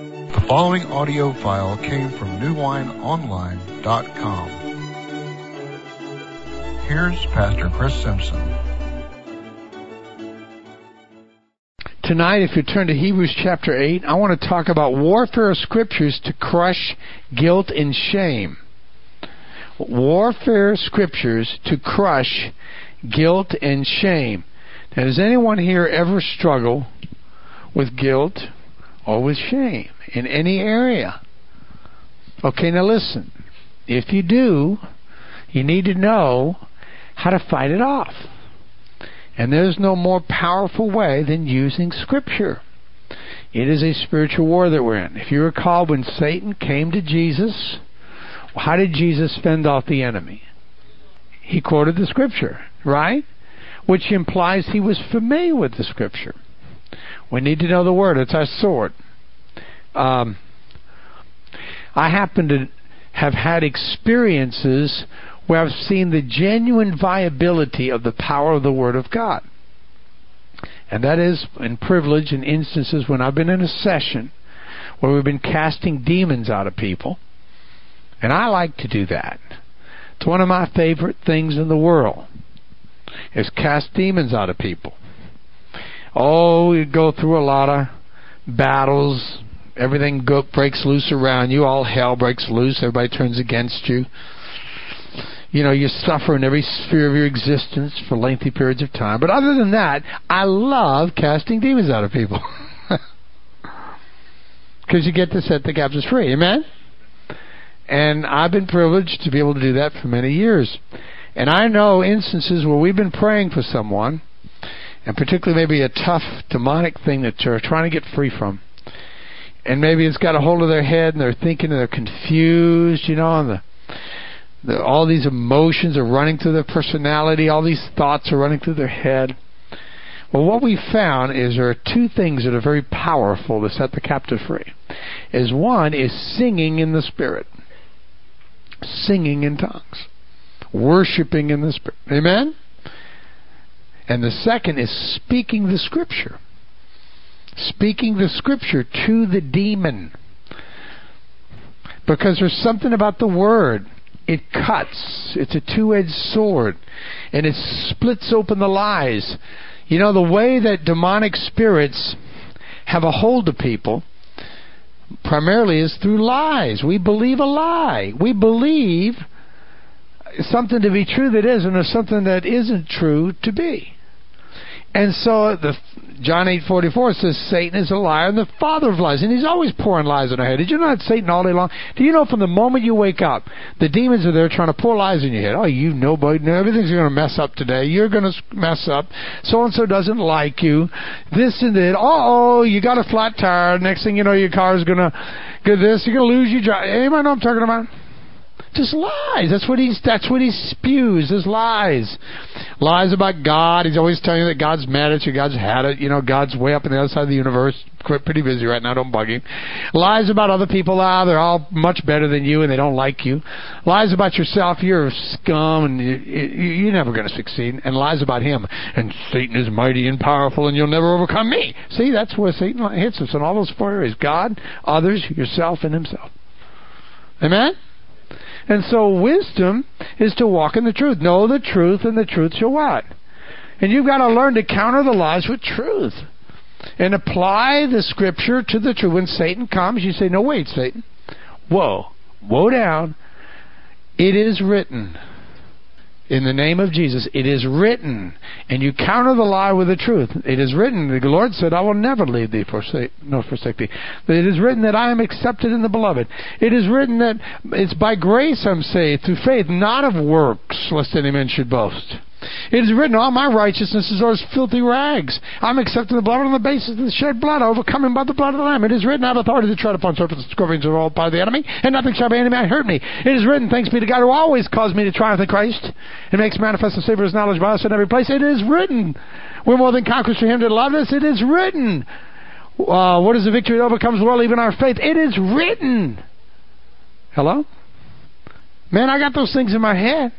The following audio file came from newwineonline.com. Here's Pastor Chris Simpson. Tonight, if you turn to Hebrews chapter 8, I want to talk about warfare of scriptures to crush guilt and shame. Warfare of scriptures to crush guilt and shame. Now, does anyone here ever struggle with guilt or with shame in any area? Okay, now listen. If you do, you need to know how to fight it off. And there's no more powerful way than using Scripture. It is a spiritual war that we're in. If you recall, when Satan came to Jesus, how did Jesus fend off the enemy? He quoted the Scripture, right? Which implies he was familiar with the Scripture. We need to know the Word. It's our sword. I happen to have had experiences where I've seen the genuine viability of the power of the Word of God. And that is in privilege and instances when I've been in a session where we've been casting demons out of people. And I like to do that. It's one of my favorite things in the world, is cast demons out of people. Oh, we go through a lot of battles. Everything breaks loose around you. All hell breaks loose. Everybody turns against you. You know, you suffer in every sphere of your existence for lengthy periods of time. But other than that, I love casting demons out of people. Because you get to set the captives free. Amen? And I've been privileged to be able to do that for many years. And I know instances where we've been praying for someone, and particularly maybe a tough demonic thing that they're trying to get free from. And maybe it's got a hold of their head, and they're thinking, and they're confused, you know, and all these emotions are running through their personality, all these thoughts are running through their head. Well, what we found is there are two things that are very powerful to set the captive free. One is singing in the Spirit. Singing in tongues. Worshiping in the Spirit. Amen? And the second is speaking the Scripture. Speaking the Scripture to the demon. Because there's something about the Word. It cuts. It's a two-edged sword. And it splits open the lies. You know, the way that demonic spirits have a hold of people primarily is through lies. We believe a lie. We believe something to be true that isn't, or something that isn't true to be. And so John 8:44 says Satan is a liar and the father of lies. And he's always pouring lies in our head. Did you know that Satan all day long? Do you know from the moment you wake up, the demons are there trying to pour lies in your head? Oh, you nobody, everything's going to mess up today. You're going to mess up. So-and-so doesn't like you. This and that. Uh-oh, you got a flat tire. Next thing you know, your car's going to go this. You're going to lose your job. Anybody know what I'm talking about? Just lies. That's what he spews, is lies. Lies about God. He's always telling you that God's mad at you, God's had it, you know, God's way up on the other side of the universe. Pretty busy right now, don't bug him. Lies about other people, they're all much better than you and they don't like you. Lies about yourself, you're a scum and you're never going to succeed. And lies about him. And Satan is mighty and powerful and you'll never overcome me. See, that's where Satan hits us in all those four areas. God, others, yourself, and himself. Amen? And so wisdom is to walk in the truth. Know the truth, and the truth shall what? And you've got to learn to counter the lies with truth. And apply the Scripture to the truth. When Satan comes, you say, no, wait, Satan. Whoa. Woe down. It is written. In the name of Jesus, it is written. And you counter the lie with the truth. It is written. The Lord said, I will never leave thee, nor forsake thee. But it is written that I am accepted in the beloved. It is written that it's by grace I'm saved, through faith, not of works, lest any man should boast. It is written, all my righteousness is as filthy rags. I'm accepted in the beloved on the basis of the shed blood, overcoming by the blood of the Lamb. It is written, I have authority to tread upon serpents and scorpions and all power of the enemy, and nothing shall by any man hurt me. It is written, thanks be to God who always caused me to triumph in Christ, and makes manifest the Savior's knowledge by us in every place. It is written, we're more than conquerors through him that loved us. It is written, what is the victory that overcomes the world, even our faith? It is written. Hello? Man, I got those things in my head.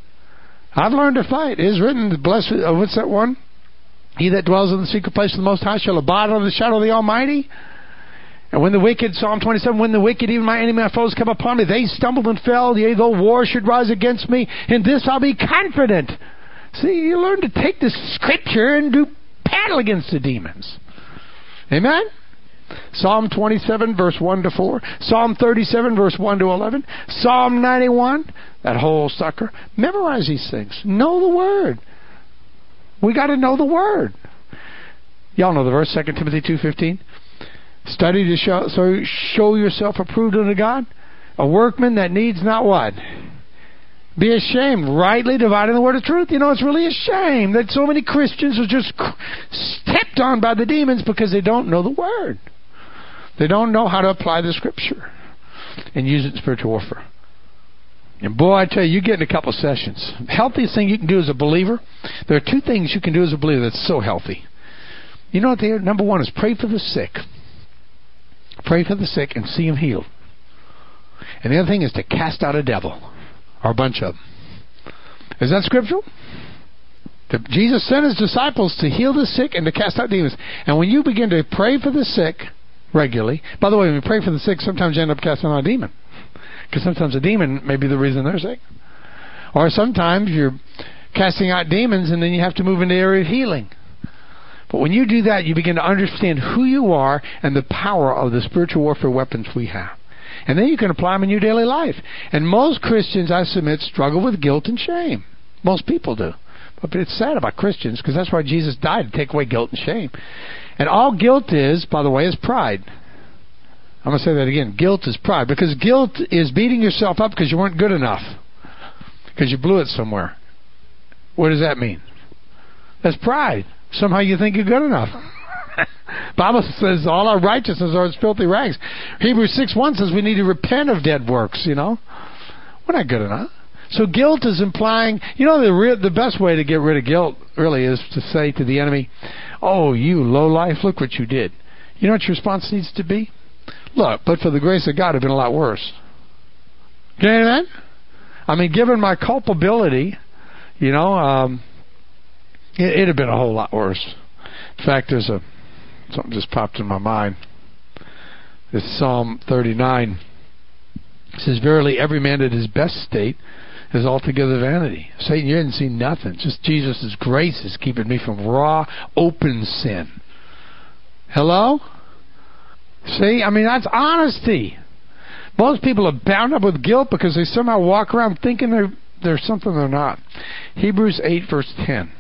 I've learned to fight. It is written, blessed, what's that one? He that dwells in the secret place of the Most High shall abide under the shadow of the Almighty. And when the wicked, Psalm 27, when the wicked, even my enemy, my foes, come upon me, they stumbled and fell. Yea, though war should rise against me, in this I'll be confident. See, you learn to take the Scripture and do battle against the demons. Amen? Psalm 27, verse 1 to 4. Psalm 37, verse 1 to 11. Psalm 91, that whole sucker. Memorize these things. Know the Word. We got to know the Word. Y'all know the verse, 2 Timothy 2:15. Study to show yourself approved unto God, a workman that needs not what? Be ashamed, rightly dividing the word of truth. You know, it's really a shame that so many Christians are just stepped on by the demons because they don't know the Word. They don't know how to apply the Scripture and use it in spiritual warfare. And boy, I tell you, you get in a couple sessions. The healthiest thing you can do as a believer, there are two things you can do as a believer that's so healthy. You know what they are? Number one is pray for the sick. Pray for the sick and see them healed. And the other thing is to cast out a devil, or a bunch of them. Is that scriptural? Jesus sent His disciples to heal the sick and to cast out demons. And when you begin to pray for the sick regularly, by the way, when you pray for the sick, sometimes you end up casting out a demon. Because sometimes a demon may be the reason they're sick. Or sometimes you're casting out demons and then you have to move into the area of healing. But when you do that, you begin to understand who you are and the power of the spiritual warfare weapons we have. And then you can apply them in your daily life. And most Christians, I submit, struggle with guilt and shame. Most people do. But it's sad about Christians because that's why Jesus died, to take away guilt and shame. And all guilt is, by the way, is pride. I'm going to say that again. Guilt is pride. Because guilt is beating yourself up because you weren't good enough. Because you blew it somewhere. What does that mean? That's pride. Somehow you think you're good enough. Bible says all our righteousness are as filthy rags. Hebrews 6:1 says we need to repent of dead works, you know. We're not good enough. So guilt is implying, you know, the best way to get rid of guilt really is to say to the enemy, oh, you lowlife, look what you did. You know what your response needs to be? Look, but for the grace of God, it would have been a lot worse. Okay, amen? I mean, given my culpability, you know, it'd have been a whole lot worse. In fact, something just popped in my mind. It's Psalm 39. It says, verily, every man at his best state is altogether vanity. Satan, you didn't see nothing. Just Jesus' grace is keeping me from raw, open sin. Hello? See? I mean, that's honesty. Most people are bound up with guilt because they somehow walk around thinking they're something they're not. Hebrews 8, verse 10.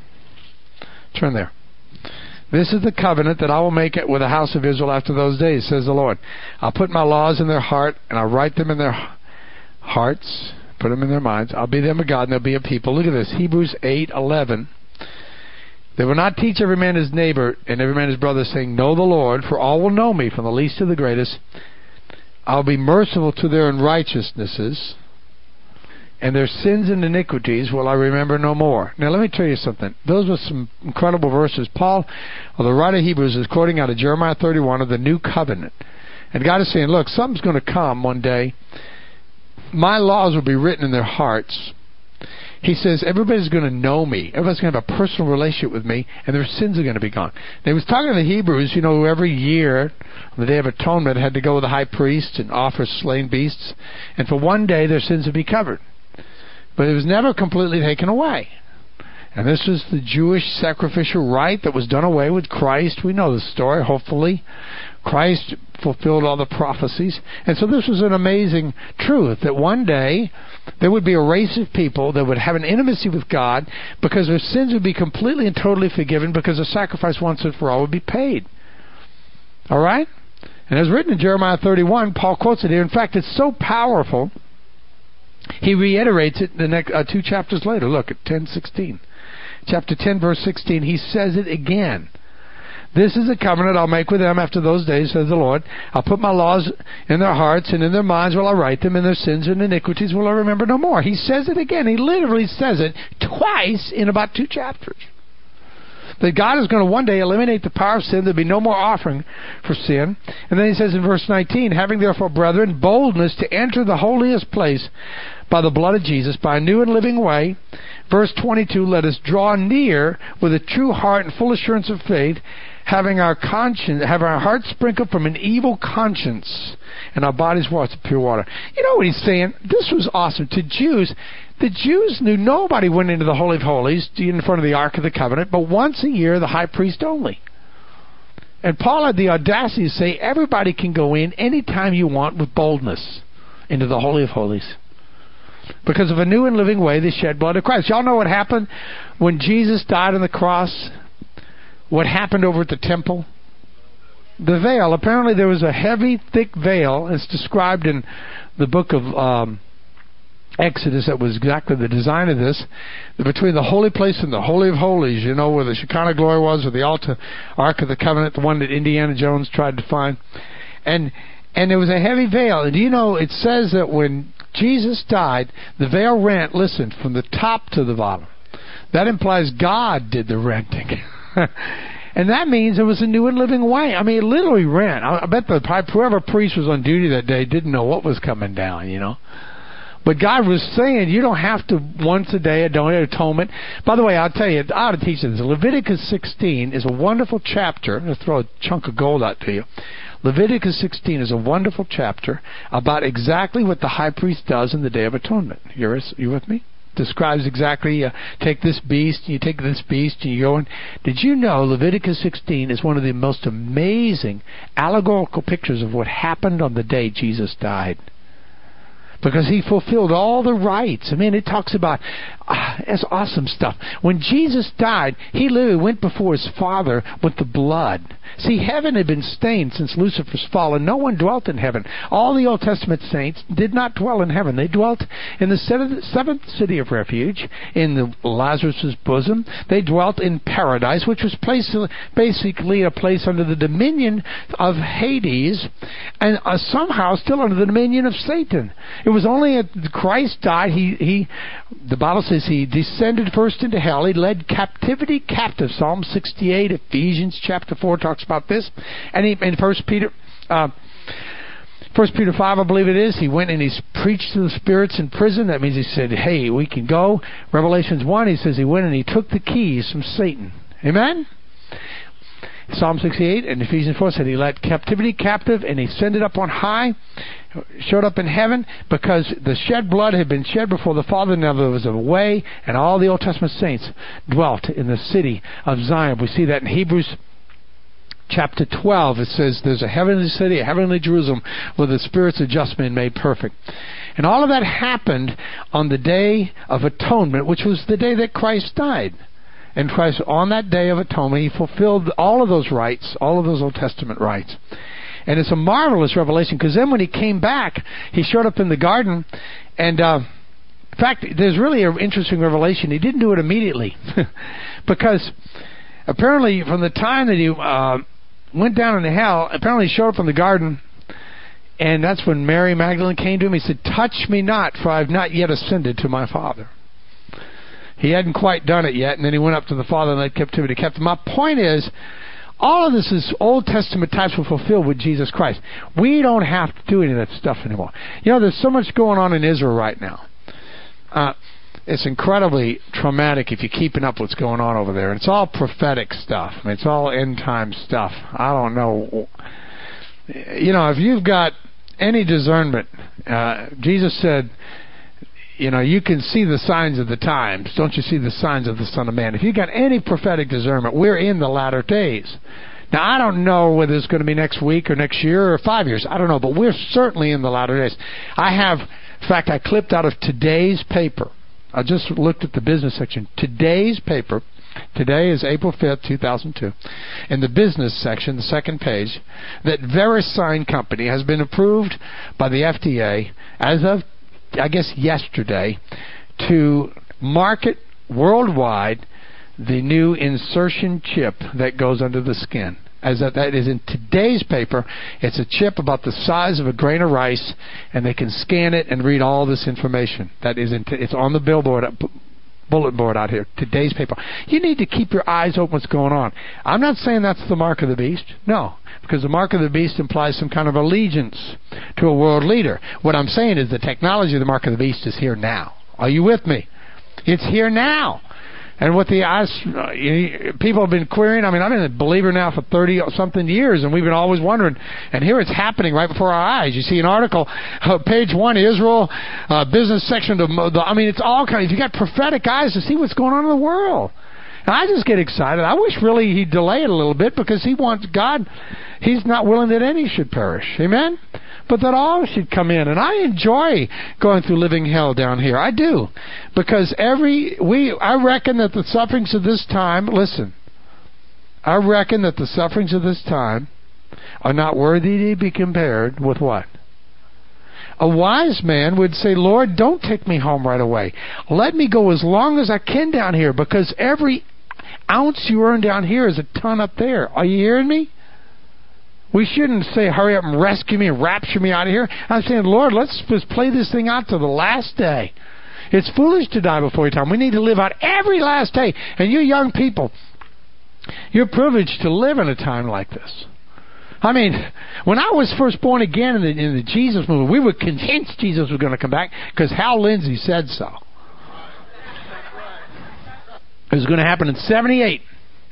Turn there. This is the covenant that I will make with the house of Israel after those days, says the Lord. I'll put my laws in their heart, and I'll write them in their hearts, put them in their minds. I'll be them a God, and they'll be a people. Look at this, Hebrews 8:11. They will not teach every man his neighbor and every man his brother, saying, know the Lord, for all will know me, from the least to the greatest. I'll be merciful to their unrighteousnesses, and their sins and iniquities will I remember no more. Now let me tell you something. Those were some incredible verses. Paul, or the writer of Hebrews, is quoting out of Jeremiah 31 of the New Covenant. And God is saying, look, something's going to come one day. My laws will be written in their hearts. He says, everybody's going to know me. Everybody's going to have a personal relationship with me, and their sins are going to be gone. Now, he was talking to the Hebrews, you know, who every year, on the Day of Atonement, had to go with the high priest and offer slain beasts. And for one day, their sins would be covered. But it was never completely taken away. And this was the Jewish sacrificial rite that was done away with Christ. We know the story, hopefully. Christ fulfilled all the prophecies. And so this was an amazing truth, that one day there would be a race of people that would have an intimacy with God because their sins would be completely and totally forgiven because the sacrifice once and for all would be paid. All right? And as written in Jeremiah 31, Paul quotes it here. In fact, it's so powerful, he reiterates it the next 2 chapters later. Look at 10:16. Chapter 10, verse 16, he says it again. This is a covenant I'll make with them after those days, says the Lord. I'll put my laws in their hearts, and in their minds will I write them, and their sins and iniquities will I remember no more. He says it again. He literally says it twice in about 2 chapters. That God is going to one day eliminate the power of sin. There'll be no more offering for sin. And then he says in verse 19, having therefore, brethren, boldness to enter the holiest place by the blood of Jesus, by a new and living way. Verse 22, let us draw near with a true heart and full assurance of faith, having our hearts sprinkled from an evil conscience, and our bodies washed with pure water. You know what he's saying? This was awesome. To Jews, the Jews knew nobody went into the Holy of Holies in front of the Ark of the Covenant, but once a year, the high priest only. And Paul had the audacity to say, everybody can go in anytime you want with boldness into the Holy of Holies. Because of a new and living way, the shed blood of Christ. Y'all know what happened when Jesus died on the cross? What happened over at the temple? The veil. Apparently there was a heavy, thick veil. It's described in the book of Exodus. That was exactly the design of this. Between the holy place and the Holy of Holies, you know, where the Shekinah glory was, or the altar, Ark of the Covenant, the one that Indiana Jones tried to find. And there was a heavy veil. And do you know, it says that when Jesus died, the veil rent, listen, from the top to the bottom. That implies God did the renting. And that means it was a new and living way. I mean, it literally rent. I bet whoever priest was on duty that day didn't know what was coming down, you know. But God was saying, you don't have to once a day atonement. By the way, I'll tell you, I ought to teach you this. Leviticus 16 is a wonderful chapter. I'm going to throw a chunk of gold out to you. Leviticus 16 is a wonderful chapter about exactly what the high priest does in the Day of Atonement. You with me? Describes exactly, take this beast, and you take this beast, and you go in. Did you know Leviticus 16 is one of the most amazing allegorical pictures of what happened on the day Jesus died? Because he fulfilled all the rites. I mean, it talks about, it's awesome stuff. When Jesus died, he literally went before his Father with the blood. See, heaven had been stained since Lucifer's fall, and no one dwelt in heaven. All the Old Testament saints did not dwell in heaven. They dwelt in the seventh city of refuge, in the Lazarus' bosom. They dwelt in paradise, which was basically a place under the dominion of Hades, and somehow still under the dominion of Satan. It was only at Christ died, the Bible says he descended first into hell. He led captivity captive. Psalm 68, Ephesians chapter 4 talks about this. And in 1 Peter 5, I believe it is, he went and he preached to the spirits in prison. That means he said, hey, we can go. Revelations 1, he says he went and he took the keys from Satan. Amen? Psalm 68 and Ephesians 4 said he led captivity captive and he ascended up on high, showed up in heaven because the shed blood had been shed before the Father. Now there was a way, and all the Old Testament saints dwelt in the city of Zion. We see that in Hebrews chapter 12. It says there's a heavenly city, a heavenly Jerusalem, where the spirits of just men made perfect. And all of that happened on the Day of Atonement, which was the day that Christ died. And Christ, on that Day of Atonement, he fulfilled all of those rites, all of those Old Testament rites. And it's a marvelous revelation, because then when he came back, he showed up in the garden, and in fact, there's really an interesting revelation. He didn't do it immediately, because apparently from the time that he went down into hell, apparently he showed up in the garden, and that's when Mary Magdalene came to him. He said, touch me not, for I have not yet ascended to my Father. He hadn't quite done it yet, and then he went up to the Father and led captivity captive. My point is, all of this is Old Testament types were fulfilled with Jesus Christ. We don't have to do any of that stuff anymore. You know, there's so much going on in Israel right now. It's incredibly traumatic if you're keeping up what's going on over there. It's all prophetic stuff. I mean, it's all end-time stuff. I don't know. You know, if you've got any discernment, Jesus said, you know, you can see the signs of the times. Don't you see the signs of the Son of Man? If you've got any prophetic discernment, we're in the latter days. Now, I don't know whether it's going to be next week or next year or 5 years. I don't know, but we're certainly in the latter days. In fact, I clipped out of today's paper. I just looked at the business section. Today's paper, today is April 5th, 2002. In the business section, the second page, that VeriSign company has been approved by the FDA as of, I guess, yesterday, to market worldwide the new insertion chip that goes under the skin. As that is in today's paper. It's a chip about the size of a grain of rice, and they can scan it and read all this information. It's on the bulletin board out here. Today's paper. You need to keep your eyes open what's going on. I'm not saying that's the mark of the beast. No. Because the mark of the beast implies some kind of allegiance to a world leader. What I'm saying is the technology of the mark of the beast is here now. Are you with me? It's here now. And what people have been querying, I mean, I've been a believer now for 30-something years, and we've been always wondering, and here it's happening right before our eyes. You see an article, page 1, Israel, business section, I mean, it's all kind of, you got prophetic eyes to see what's going on in the world. And I just get excited. I wish really he'd delay it a little bit, because he wants God, he's not willing that any should perish. Amen? But that all should come in. And I enjoy going through living hell down here. I do. Because I reckon that the sufferings of this time, listen, I reckon that the sufferings of this time are not worthy to be compared with what? A wise man would say, Lord, don't take me home right away. Let me go as long as I can down here, because every ounce you earn down here is a ton up there. Are you hearing me? We shouldn't say, hurry up and rescue me and rapture me out of here. I'm saying, Lord, let's just play this thing out to the last day. It's foolish to die before your time. We need to live out every last day. And you young people, you're privileged to live in a time like this. I mean, when I was first born again in the Jesus movement, we were convinced Jesus was going to come back because Hal Lindsey said so. It was going to happen in 88.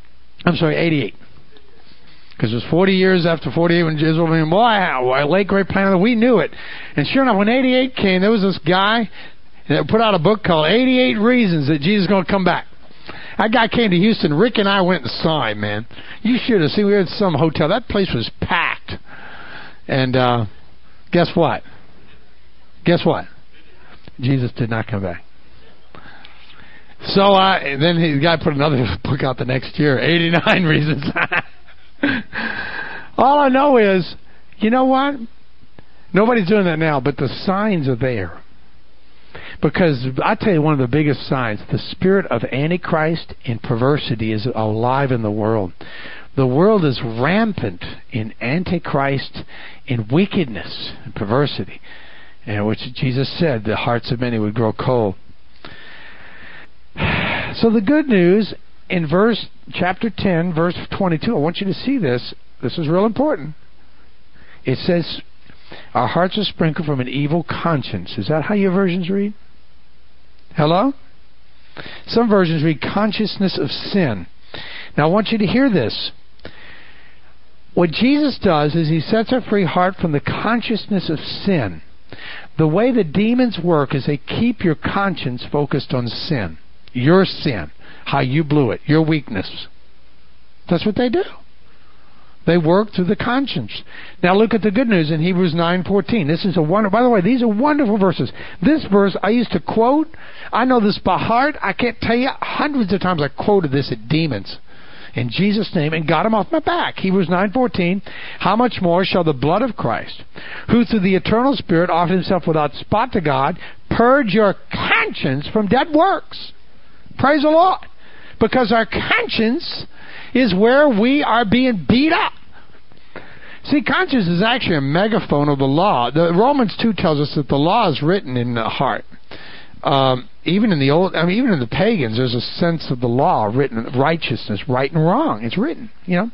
Because it was 40 years after 48 when Israel came. Boy, late great plan. We knew it. And sure enough, when 88 came, there was this guy that put out a book called 88 Reasons That Jesus is going to Come Back. That guy came to Houston. Rick and I went and saw him, man. You should have seen. We were at some hotel. That place was packed. And guess what? Jesus did not come back. So then the guy put another book out the next year, 89 Reasons. All I know is, you know what? Nobody's doing that now, but the signs are there. Because I tell you, one of the biggest signs, the spirit of Antichrist and perversity is alive in the world. The world is rampant in Antichrist, in wickedness and perversity, and which Jesus said the hearts of many would grow cold. So the good news in chapter 10, verse 22, I want you to see this. This is real important. It says, our hearts are sprinkled from an evil conscience. Is that how your versions read? Hello? Some versions read consciousness of sin. Now I want you to hear this. What Jesus does is he sets our free heart from the consciousness of sin. The way the demons work is they keep your conscience focused on sin. Your sin. How you blew it. Your weakness. That's what they do. They work through the conscience. Now look at the good news in Hebrews 9:14. This is a wonder. By the way, these are wonderful verses. This verse I used to quote. I know this by heart. I can't tell you hundreds of times I quoted this at demons in Jesus' name and got them off my back. Hebrews 9:14. How much more shall the blood of Christ, who through the eternal Spirit offered himself without spot to God, purge your conscience from dead works? Praise the Lord. Because our conscience is where we are being beat up. See, conscience is actually a megaphone of the law. The Romans 2 tells us that the law is written in the heart. Even in the pagans, there's a sense of the law written, righteousness, right and wrong. It's written,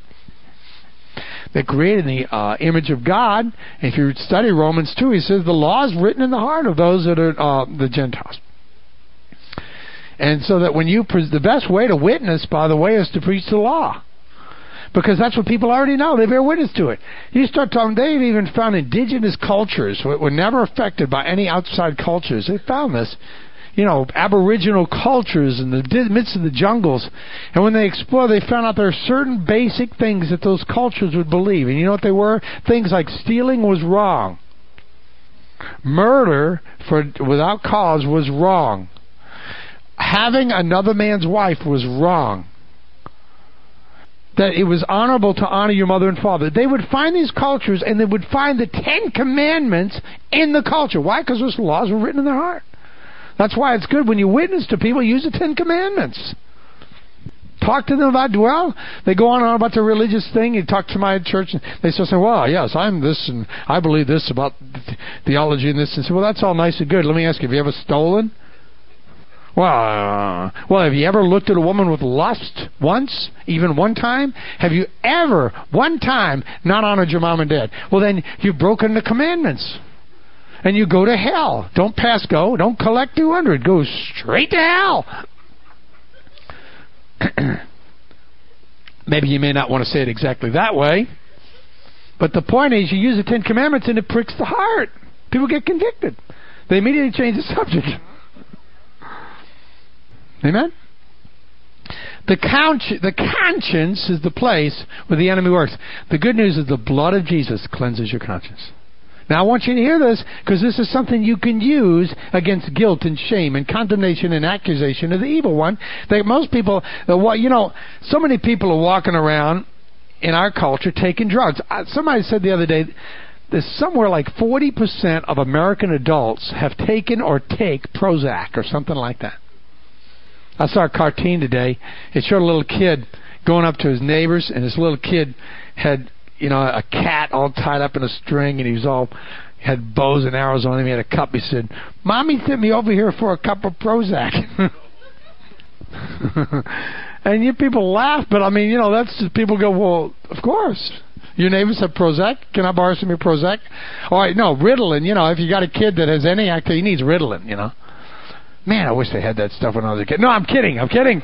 They created the image of God. If you study Romans 2, he says the law is written in the heart of those that are the Gentiles. And so that when the best way to witness, by the way, is to preach the law. Because that's what people already know. They bear witness to it. You start talking, they've even found indigenous cultures that were never affected by any outside cultures. They found this, aboriginal cultures in the midst of the jungles. And when they explored, they found out there are certain basic things that those cultures would believe. And you know what they were? Things like stealing was wrong. Murder without cause was wrong. Having another man's wife was wrong. That it was honorable to honor your mother and father. They would find these cultures and they would find the 10 Commandments in the culture. Why? Because those laws were written in their heart. That's why it's good when you witness to people, use the 10 Commandments. Talk to them about, they go on about the religious thing. You talk to my church, and they still say, well, yes, I'm this, and I believe this about theology and this. And say, well, that's all nice and good. Let me ask you, have you ever stolen? Well, have you ever looked at a woman with lust once, even one time? Have you ever, one time, not honored your mom and dad? Well, then you've broken the commandments. And you go to hell. Don't pass go. Don't collect 200. Go straight to hell. Maybe you may not want to say it exactly that way, but the point is you use the Ten Commandments and it pricks the heart. People get convicted. They immediately change the subject. Amen? The conscience is the place where the enemy works. The good news is the blood of Jesus cleanses your conscience. Now I want you to hear this, because this is something you can use against guilt and shame and condemnation and accusation of the evil one. That most people, so many people are walking around in our culture taking drugs. Somebody said the other day, there's somewhere like 40% of American adults have taken or take Prozac or something like that. I saw a cartoon today. It showed a little kid going up to his neighbors, and this little kid had a cat all tied up in a string, and he had bows and arrows on him. He had a cup. He said, "Mommy sent me over here for a cup of Prozac." And you people laugh, but that's just, people go, well, of course. Your neighbor said Prozac. Can I borrow some of your Prozac? All right, no, Ritalin. If you got a kid that has any activity, he needs Ritalin, Man, I wish they had that stuff when I was a kid. No, I'm kidding.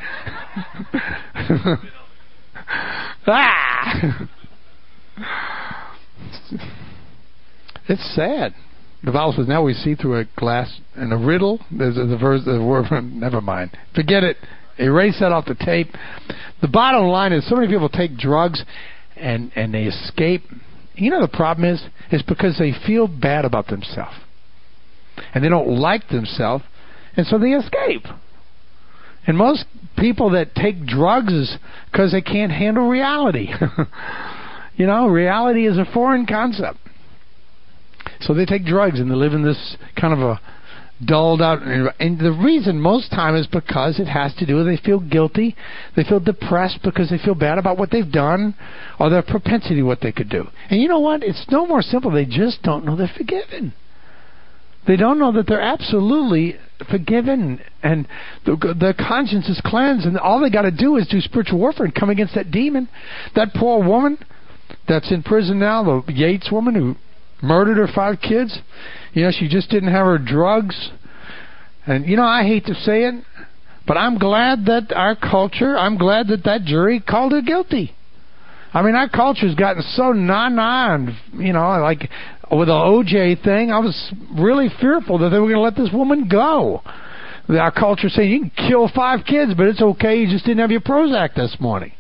It's sad. The Bible says now we see through a glass and a riddle. There's the word. Never mind. Forget it. Erase that off the tape. The bottom line is so many people take drugs and they escape. The problem is because they feel bad about themselves. And they don't like themselves, and so they escape. And most people that take drugs is because they can't handle reality. Reality is a foreign concept. So they take drugs and they live in this kind of a dulled out. And the reason most time is because it has to do with they feel guilty. They feel depressed because they feel bad about what they've done or their propensity, what they could do. And you know what? It's no more simple. They just don't know they're forgiven. They don't know that they're absolutely forgiven, and their conscience is cleansed, and all they got to do is do spiritual warfare and come against that demon. That poor woman that's in prison now, the Yates woman who murdered her 5 kids, she just didn't have her drugs. And, I hate to say it, but I'm glad that I'm glad that jury called her guilty. Our culture's gotten so and, like with the OJ thing, I was really fearful that they were going to let this woman go. Our culture saying you can kill 5 kids, but it's okay, you just didn't have your Prozac this morning.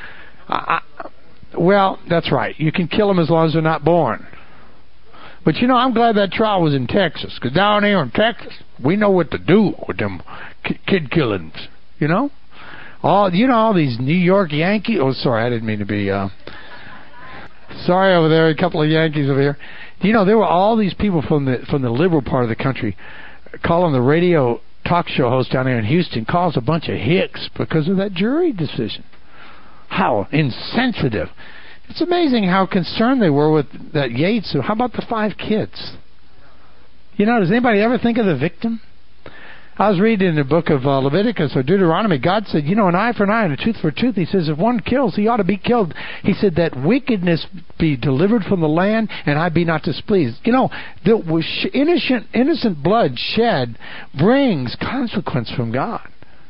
Well, that's right. You can kill them as long as they're not born. But I'm glad that trial was in Texas, because down here in Texas, we know what to do with them kid killings. All these New York Yankees. Oh, sorry, I didn't mean to be. Sorry over there, a couple of Yankees over here. There were all these people from the liberal part of the country calling the radio talk show host down there in Houston calls a bunch of hicks because of that jury decision. How insensitive. It's amazing how concerned they were with that Yates. How about the 5 kids? Does anybody ever think of the victim? I was reading in the book of Leviticus or Deuteronomy, God said, an eye for an eye and a tooth for a tooth. He says, if one kills, he ought to be killed. He said that wickedness be delivered from the land and I be not displeased. The innocent blood shed brings consequence from God.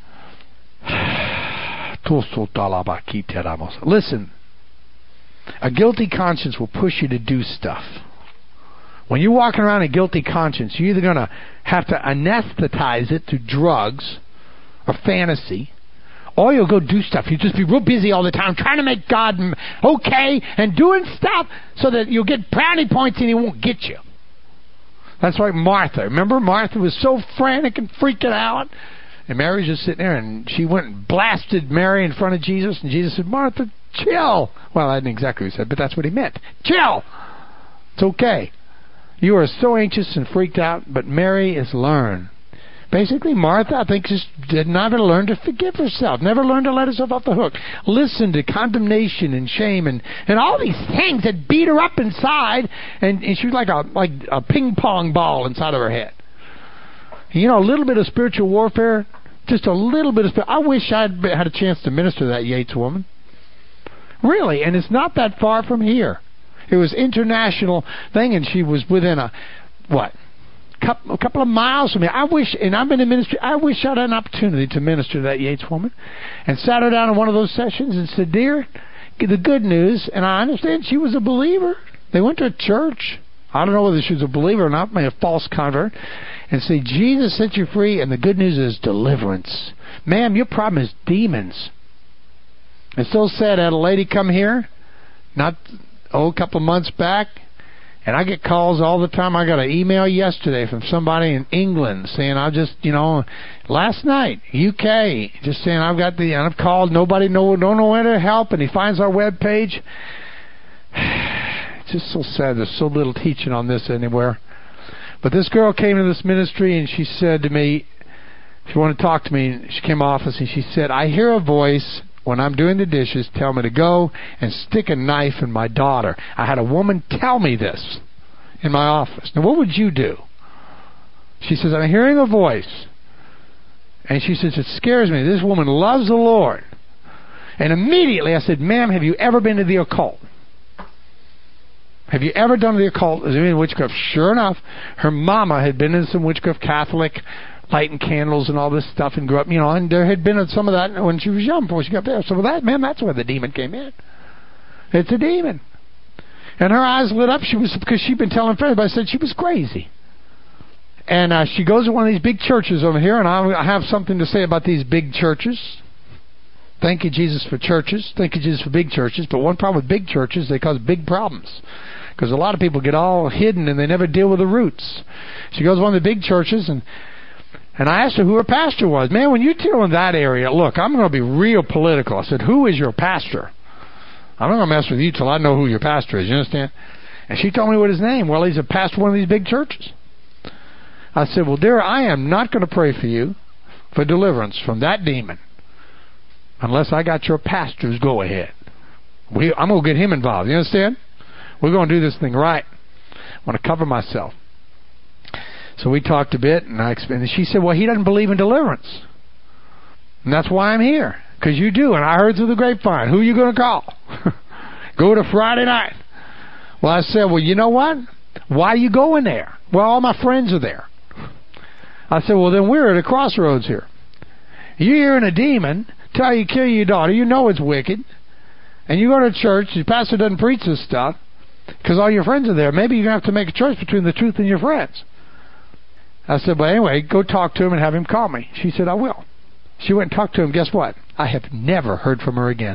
Listen, a guilty conscience will push you to do stuff. When you're walking around a guilty conscience, you're either going to have to anesthetize it through drugs or fantasy, or you'll go do stuff. You'll just be real busy all the time trying to make God okay and doing stuff so that you'll get brownie points and he won't get you. That's like Martha. Remember, Martha was so frantic and freaking out, and Mary's just sitting there, and she went and blasted Mary in front of Jesus, and Jesus said, Martha, chill. Well, I didn't exactly what he said, but that's what he meant. Chill. It's okay. You are so anxious and freaked out, but Mary has learned. Basically, Martha, I think, just did never learn to forgive herself, never learned to let herself off the hook. Listen to condemnation and shame and all these things that beat her up inside, and she was like a ping pong ball inside of her head. A little bit of spiritual warfare, just a little bit of. I wish I'd had a chance to minister to that Yates woman. Really, and it's not that far from here. It was international thing, and she was within a a couple of miles from me. I wish, and I've been in ministry, I wish I'd had an opportunity to minister to that Yates woman, and sat her down in one of those sessions and said, dear, the good news, and I understand she was a believer. They went to a church. I don't know whether she was a believer or not, maybe a false convert, and say, Jesus set you free, and the good news is deliverance. Ma'am, your problem is demons. It's so sad. I had a lady come here, a couple of months back, and I get calls all the time. I got an email yesterday from somebody in England saying, last night, UK, just saying, I've called, nobody don't know where to help, and he finds our web page. It's just so sad. There's so little teaching on this anywhere. But this girl came to this ministry, and she said to me, she wanted to talk to me. She came off us, and she said, I hear a voice when I'm doing the dishes tell me to go and stick a knife in my daughter. I had a woman tell me this in my office. Now, what would you do? She says, I'm hearing a voice. And she says, it scares me. This woman loves the Lord. And immediately I said, ma'am, have you ever been to the occult? Have you ever done the occult? Witchcraft? Sure enough, her mama had been in some witchcraft, Catholic, lighting candles and all this stuff, and grew up, and there had been some of that when she was young, before she got there. So that, man, that's where the demon came in. It's a demon. And her eyes lit up. Because she'd been telling friends, but I said she was crazy. And she goes to one of these big churches over here, and I have something to say about these big churches. Thank you, Jesus, for churches. Thank you, Jesus, for big churches. But one problem with big churches, they cause big problems. Because a lot of people get all hidden and they never deal with the roots. She goes to one of the big churches, and I asked her who her pastor was. Man, when you deal in that area, look, I'm going to be real political. I said, who is your pastor? I'm not going to mess with you till I know who your pastor is. You understand? And she told me what his name. Well, he's a pastor of one of these big churches. I said, well, dear, I am not going to pray for you for deliverance from that demon unless I got your pastor's go-ahead. I'm going to get him involved. You understand? We're going to do this thing right. I want to cover myself. So we talked a bit, and I explained. And she said, well, he doesn't believe in deliverance. And that's why I'm here. Because you do. And I heard through the grapevine. Who are you going to call? Go to Friday night. Well, I said, well, you know what? Why are you going there? Well, all my friends are there. I said, well, then we're at a crossroads here. You're hearing a demon tell you to kill your daughter. You know it's wicked. And you go to church. Your pastor doesn't preach this stuff because all your friends are there. Maybe you're going to have to make a choice between the truth and your friends. I said, well, anyway, go talk to him and have him call me. She said, I will. She went and talked to him. Guess what? I have never heard from her again.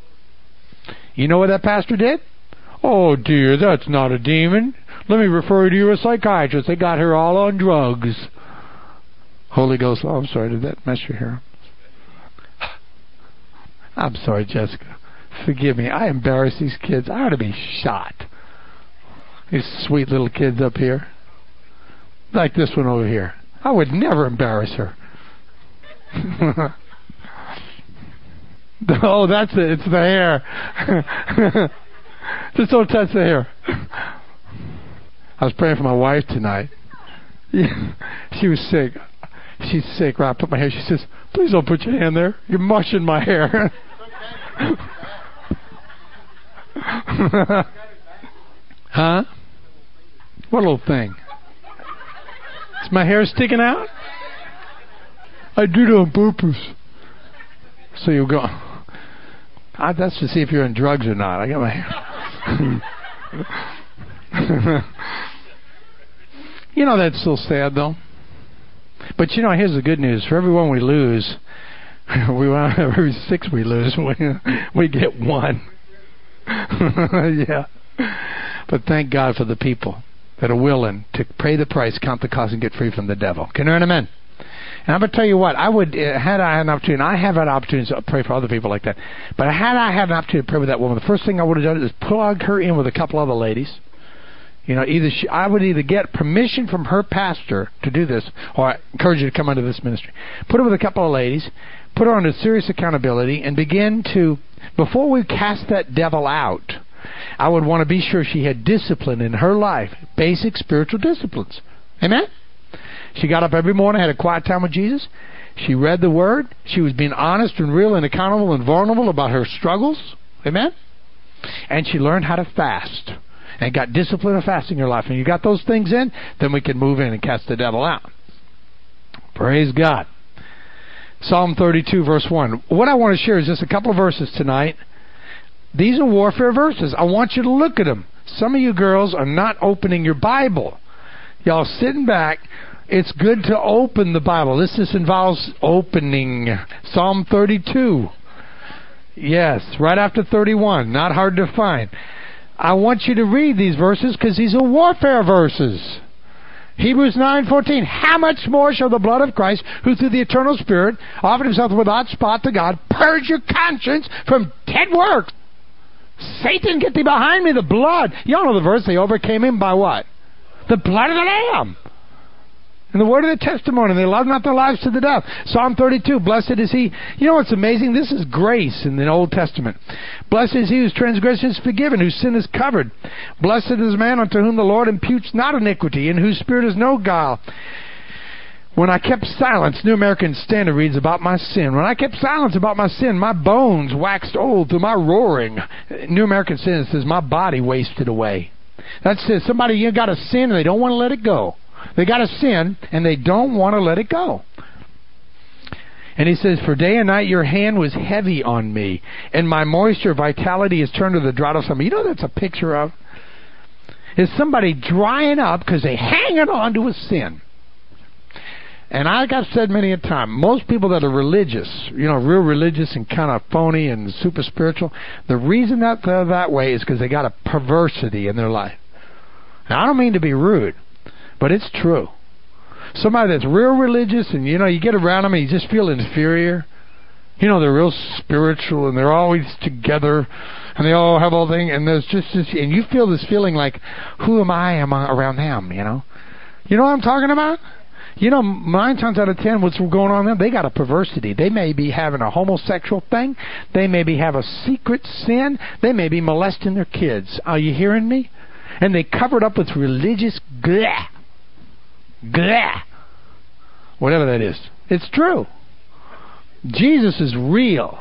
You know what that pastor did? Oh, dear, that's not a demon. Let me refer you to a psychiatrist. They got her all on drugs. Holy Ghost. Oh, I'm sorry. Did that mess your hair? I'm sorry, Jessica. Forgive me. I embarrass these kids. I ought to be shot. These sweet little kids up here. Like this one over here. I would never embarrass her. Oh, that's it. It's the hair. Just don't touch the hair. I was praying for my wife tonight. She was sick. She's sick. Right, I put my hair. She says, please don't put your hand there. You're mushing my hair. Huh? What little thing? Is my hair sticking out? I did it on purpose. So you go. That's to see if you're on drugs or not. I got my hair. That's so sad, though. But here's the good news: for every one we lose, every 6 we lose, we get 1. Yeah. But thank God for the people that are willing to pay the price, count the cost, and get free from the devil. Can you hear an amen? And I'm going to tell you what, I would, had I had an opportunity, I have had opportunities to pray for other people like that, but had I had an opportunity to pray with that woman, the first thing I would have done is plug her in with a couple other ladies. I would either get permission from her pastor to do this, or I encourage you to come under this ministry. Put her with a couple of ladies, put her under serious accountability, and begin to, before we cast that devil out, I would want to be sure she had discipline in her life, basic spiritual disciplines. Amen? She got up every morning, had a quiet time with Jesus. She read the Word. She was being honest and real and accountable and vulnerable about her struggles. Amen? And she learned how to fast. and got discipline of fasting in your life, and you got those things in, then we can move in and cast the devil out. Praise God. Psalm 32, verse 1. What I want to share is just a couple of verses tonight. These are warfare verses. I want you to look at them. Some of you girls are not opening your Bible. Y'all sitting back. It's good to open the Bible. This involves opening. Psalm 32. Yes, right after 31. Not hard to find. I want you to read these verses because these are warfare verses. Hebrews 9:14. How much more shall the blood of Christ, who through the eternal Spirit offered himself without spot to God, purge your conscience from dead works? Satan, get thee behind me, the blood. Y'all know the verse. They overcame him by what? The blood of the Lamb. And the word of the testimony. They loved not their lives to the death. Psalm 32. Blessed is he. You know what's amazing? This is grace in the Old Testament. Blessed is he whose transgression is forgiven, whose sin is covered. Blessed is the man unto whom the Lord imputes not iniquity, in whose spirit is no guile. When I kept silence, New American Standard reads about my sin. When I kept silence about my sin, my bones waxed old through my roaring. New American Standard says my body wasted away. That says somebody, you got a sin and they don't want to let it go. They got a sin and they don't want to let it go. And he says, for day and night your hand was heavy on me, and my moisture, vitality is turned to the drought of summer. You know what that's a picture of? Is somebody drying up because they hanging on to a sin. And like I've said many a time, most people that are religious, real religious and kind of phony and super spiritual, the reason that they're that way is because they got a perversity in their life. Now, I don't mean to be rude, but it's true. Somebody that's real religious and, you get around them and you just feel inferior. They're real spiritual and they're always together and they all have all things, and there's just this, and you feel this feeling like, who am I around them, You know what I'm talking about? 9 times out of 10, what's going on there? They got a perversity. They may be having a homosexual thing. They maybe have a secret sin. They may be molesting their kids. Are you hearing me? And they cover it up with religious blah. Blah. Whatever that is. It's true. Jesus is real.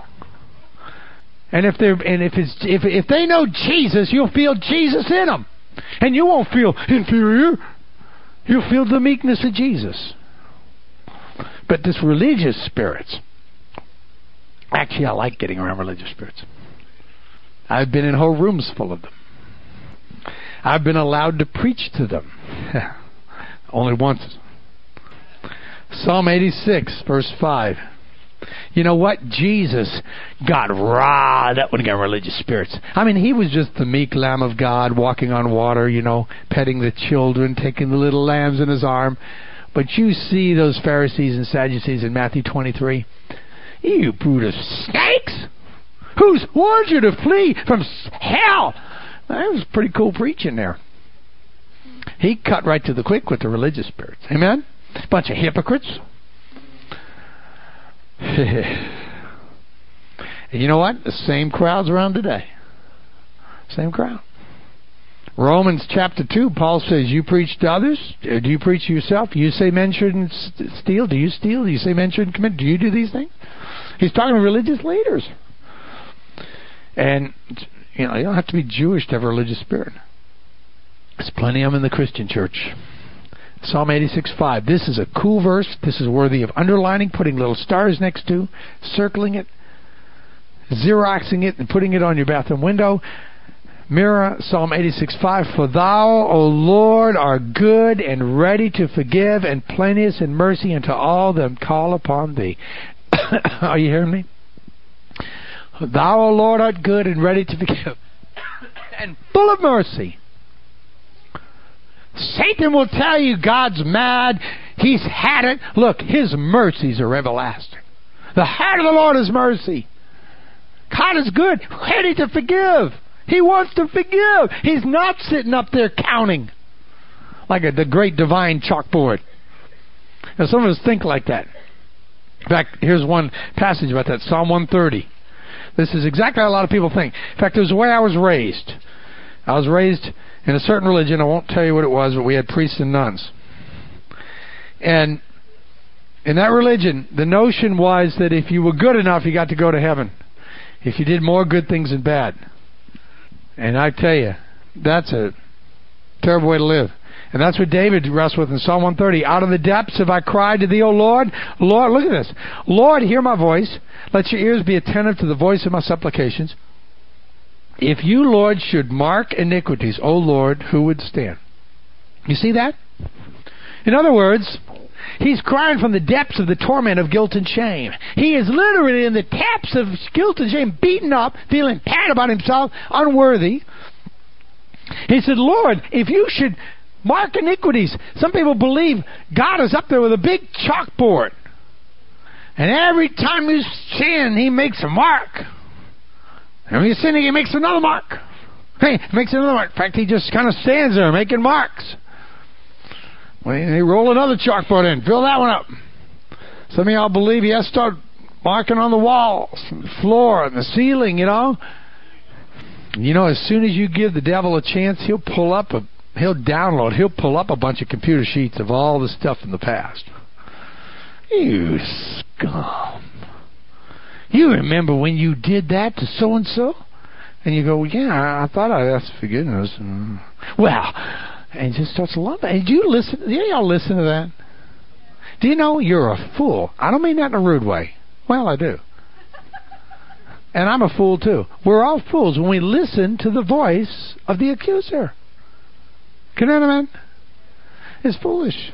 And if they know Jesus, you'll feel Jesus in them. And you won't feel inferior. You'll feel the meekness of Jesus. But this religious spirits, actually I like getting around religious spirits. I've been in whole rooms full of them. I've been allowed to preach to them. Only once. Psalm 86, verse 5. You know what? Jesus got riled up when he got religious spirits. He was just the meek Lamb of God walking on water, petting the children, taking the little lambs in his arm. But you see those Pharisees and Sadducees in Matthew 23. You brood of snakes! Who's warned you to flee from hell? That was pretty cool preaching there. He cut right to the quick with the religious spirits. Amen? Bunch of hypocrites. And you know what? The same crowd's around today. Same crowd. Romans chapter 2, Paul says, you preach to others? Do you preach to yourself? You say men shouldn't steal? Do you steal? Do you say men shouldn't commit? Do you do these things? He's talking to religious leaders. And, you don't have to be Jewish to have a religious spirit. There's plenty of them in the Christian church. Psalm 86:5. This is a cool verse. This is worthy of underlining, putting little stars next to, circling it, Xeroxing it, and putting it on your bathroom window. Mirror Psalm 86:5. For thou, O Lord, art good and ready to forgive, and plenteous in mercy unto all that call upon thee. Are you hearing me? Thou, O Lord, art good and ready to forgive, and full of mercy. Satan will tell you God's mad. He's had it. Look, his mercies are everlasting. The heart of the Lord is mercy. God is good, ready to forgive. He wants to forgive. He's not sitting up there counting like the great divine chalkboard. Now, some of us think like that. In fact, here's one passage about that. Psalm 130. This is exactly how a lot of people think. In fact, there's the way I was raised. I was raised in a certain religion. I won't tell you what it was, but we had priests and nuns. And in that religion, the notion was that if you were good enough, you got to go to heaven. If you did more good things than bad. And I tell you, that's a Terrible way to live. And that's what David wrestled with in Psalm 130. Out of the depths have I cried to thee, O Lord. Lord, look at this. Lord, hear my voice. Let your ears be attentive to the voice of my supplications. If you, Lord, should mark iniquities, O Lord, who would stand? You see that? In other words, he's crying from the depths of the torment of guilt and shame. He is literally in the depths of guilt and shame, beaten up, feeling bad about himself, unworthy. He said, Lord, if you should mark iniquities. Some people believe God is up there with a big chalkboard. And every time you sin, he makes a mark. And when you're sinning, he makes another mark. Hey, makes another mark. In fact, he just kind of stands there making marks. Well, they roll another chalkboard in. Fill that one up. Some of y'all believe he has to start marking on the walls, and the floor, and the ceiling, you know. You know, as soon as you give the devil a chance, he'll pull up a bunch of computer sheets of all the stuff in the past. You scum. You remember when you did that to so-and-so? And you go, yeah, I thought I asked for forgiveness. Well, and he just starts to love that. And do you listen? Do y'all listen to that? Do you know you're a fool? I don't mean that in a rude way. Well, I do. And I'm a fool too. We're all fools when we listen to the voice of the accuser. Can you understand? It's foolish.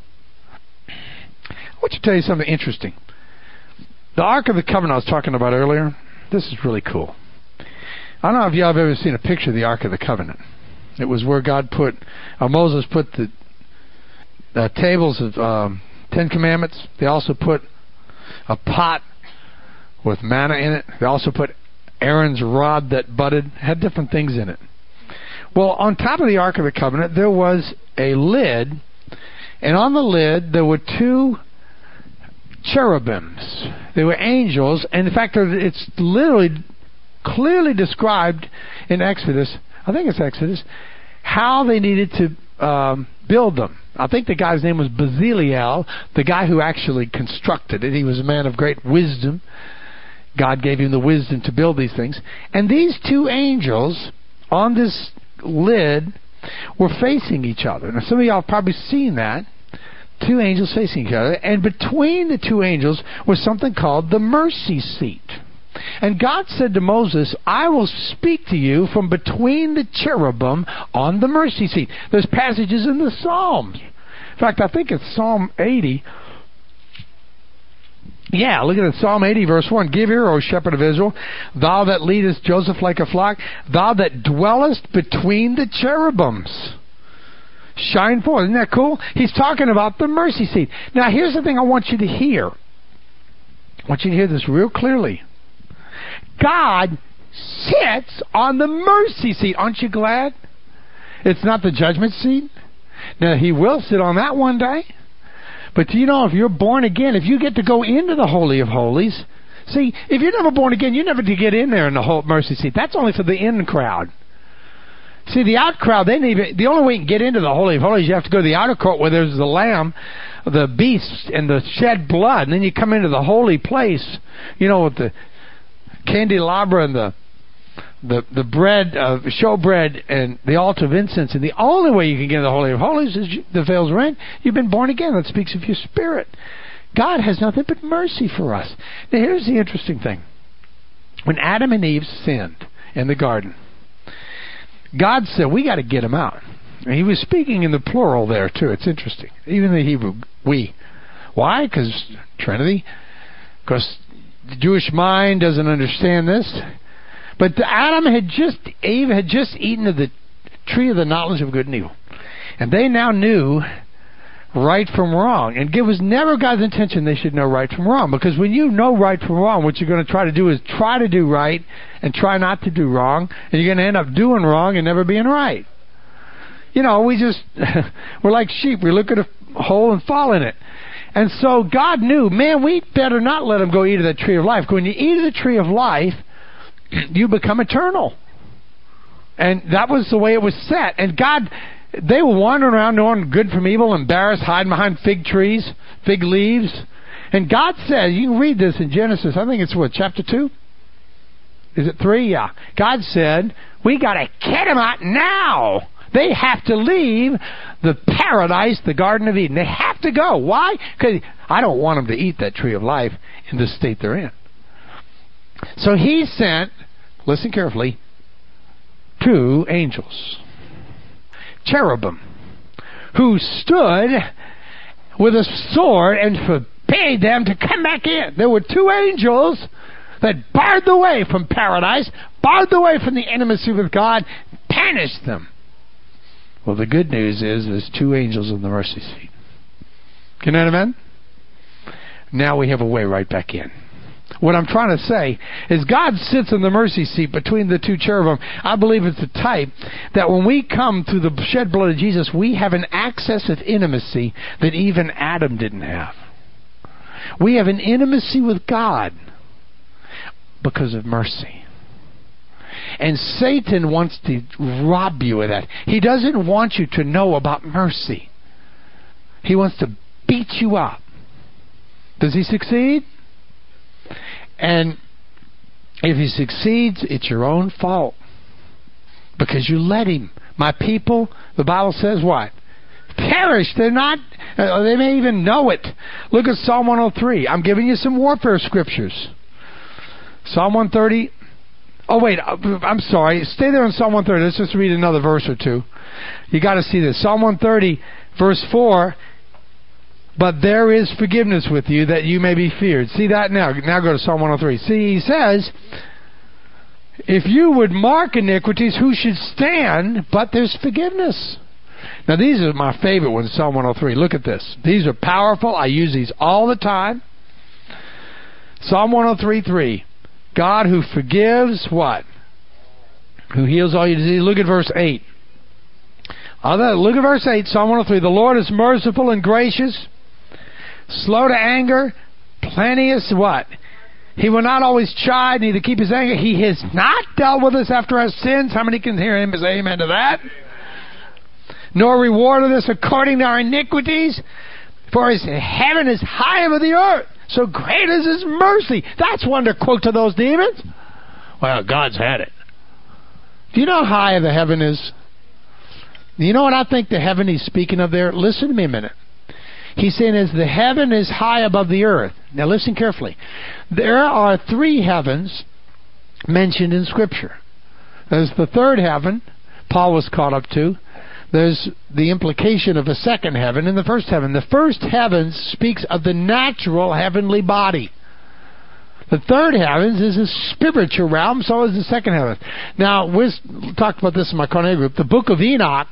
I want to tell you something interesting. The Ark of the Covenant I was talking about earlier, this is really cool. I don't know if y'all have ever seen a picture of the Ark of the Covenant. It was where Moses put the tables of 10 Commandments. They also put a pot with manna in it. They also put Aaron's rod that budded. It had different things in it. Well, on top of the Ark of the Covenant, there was a lid, and on the lid there were 2 cherubims. They were angels, and in fact, it's literally clearly described in Exodus, I think it's Exodus, how they needed to build them. I think the guy's name was Bezaleel, the guy who actually constructed it. He was a man of great wisdom. God gave him the wisdom to build these things. And these 2 angels on this lid were facing each other. Now, some of y'all have probably seen that. 2 angels facing each other. And between the 2 angels was something called the mercy seat. And God said to Moses, I will speak to you from between the cherubim on the mercy seat. There's passages in the Psalms. In fact, I think it's Psalm 80. Yeah, look at it. Psalm 80, verse 1. Give ear, O shepherd of Israel, thou that leadest Joseph like a flock, thou that dwellest between the cherubims. Shine forth. Isn't that cool? He's talking about the mercy seat. Now, here's the thing I want you to hear. I want you to hear this real clearly. God sits on the mercy seat. Aren't you glad? It's not the judgment seat. Now, he will sit on that one day. But do you know, if you're born again, if you get to go into the Holy of Holies, see, if you're never born again, you never get in there in the whole mercy seat. That's only for the in crowd. See, the out crowd, the only way you can get into the Holy of Holies, you have to go to the outer court where there's the lamb, the beast, and the shed blood. And then you come into the holy place, you know, with the candelabra and the bread, showbread, and the altar of incense. And the only way you can get into the Holy of Holies is the veils rent. You've been born again. That speaks of your spirit. God has nothing but mercy for us. Now, here's the interesting thing. When Adam and Eve sinned in the garden, God said, we got to get them out. And he was speaking in the plural there, too. It's interesting. Even the Hebrew, we. Why? Because Trinity. Because the Jewish mind doesn't understand this. But Eve had just eaten of the tree of the knowledge of good and evil. And they now knew right from wrong. And it was never God's intention they should know right from wrong. Because when you know right from wrong, what you're going to try to do is try to do right and try not to do wrong. And you're going to end up doing wrong and never being right. You know, we're like sheep. We look at a hole and fall in it. And so God knew, man, we better not let them go eat of the tree of life. When you eat of the tree of life, you become eternal. And that was the way it was set. And God, they were wandering around knowing good from evil, embarrassed, hiding behind fig trees, fig leaves. And God said, you can read this in Genesis, I think it's chapter 2? Is it 3? Yeah. God said, we got to get them out now. They have to leave the paradise, the Garden of Eden. They have to go. Why? Because I don't want them to eat that tree of life in the state they're in. So he sent, listen carefully, 2 angels, cherubim, who stood with a sword and forbade them to come back in. There were 2 angels that barred the way from paradise, barred the way from the intimacy with God, banished them. Well, the good news is there's 2 angels in the mercy seat. Can you amen? Now we have a way right back in. What I'm trying to say is God sits in the mercy seat between the 2 cherubim. I believe it's a type that when we come through the shed blood of Jesus, we have an access of intimacy that even Adam didn't have. We have an intimacy with God because of mercy. And Satan wants to rob you of that. He doesn't want you to know about mercy. He wants to beat you up. Does he succeed? And if he succeeds, it's your own fault. Because you let him. My people, the Bible says what? Perish. They're not, they may even know it. Look at Psalm 103. I'm giving you some warfare scriptures. Psalm 130. Oh, wait. I'm sorry. Stay there in Psalm 130. Let's just read another verse or 2. You got to see this. Psalm 130, verse 4. But there is forgiveness with you, that you may be feared. See that now? Now go to Psalm 103. See, he says, if you would mark iniquities, who should stand? But there's forgiveness. Now these are my favorite ones, Psalm 103. Look at this. These are powerful. I use these all the time. Psalm 103:3. God who forgives what? Who heals all your disease. Look at verse 8. Look at verse 8, Psalm 103. The Lord is merciful and gracious, slow to anger, plenteous what? He will not always chide, neither keep his anger. He has not dealt with us after our sins. How many can hear him say amen to that? Nor rewarded us according to our iniquities. For his heaven is high above the earth, so great is his mercy. That's one to quote to those demons. Well, God's had it. Do you know how high the heaven is? You know what I think the heaven he's speaking of there? Listen to me a minute. He's saying as the heaven is high above the earth. Now listen carefully. There are 3 heavens mentioned in Scripture. There's the 3rd heaven Paul was caught up to. There's the implication of a 2nd heaven and the 1st heaven. The 1st heaven speaks of the natural heavenly body. The 3rd heavens is a spiritual realm, so is the 2nd heaven. Now, we talked about this in my Cornell group. The book of Enoch,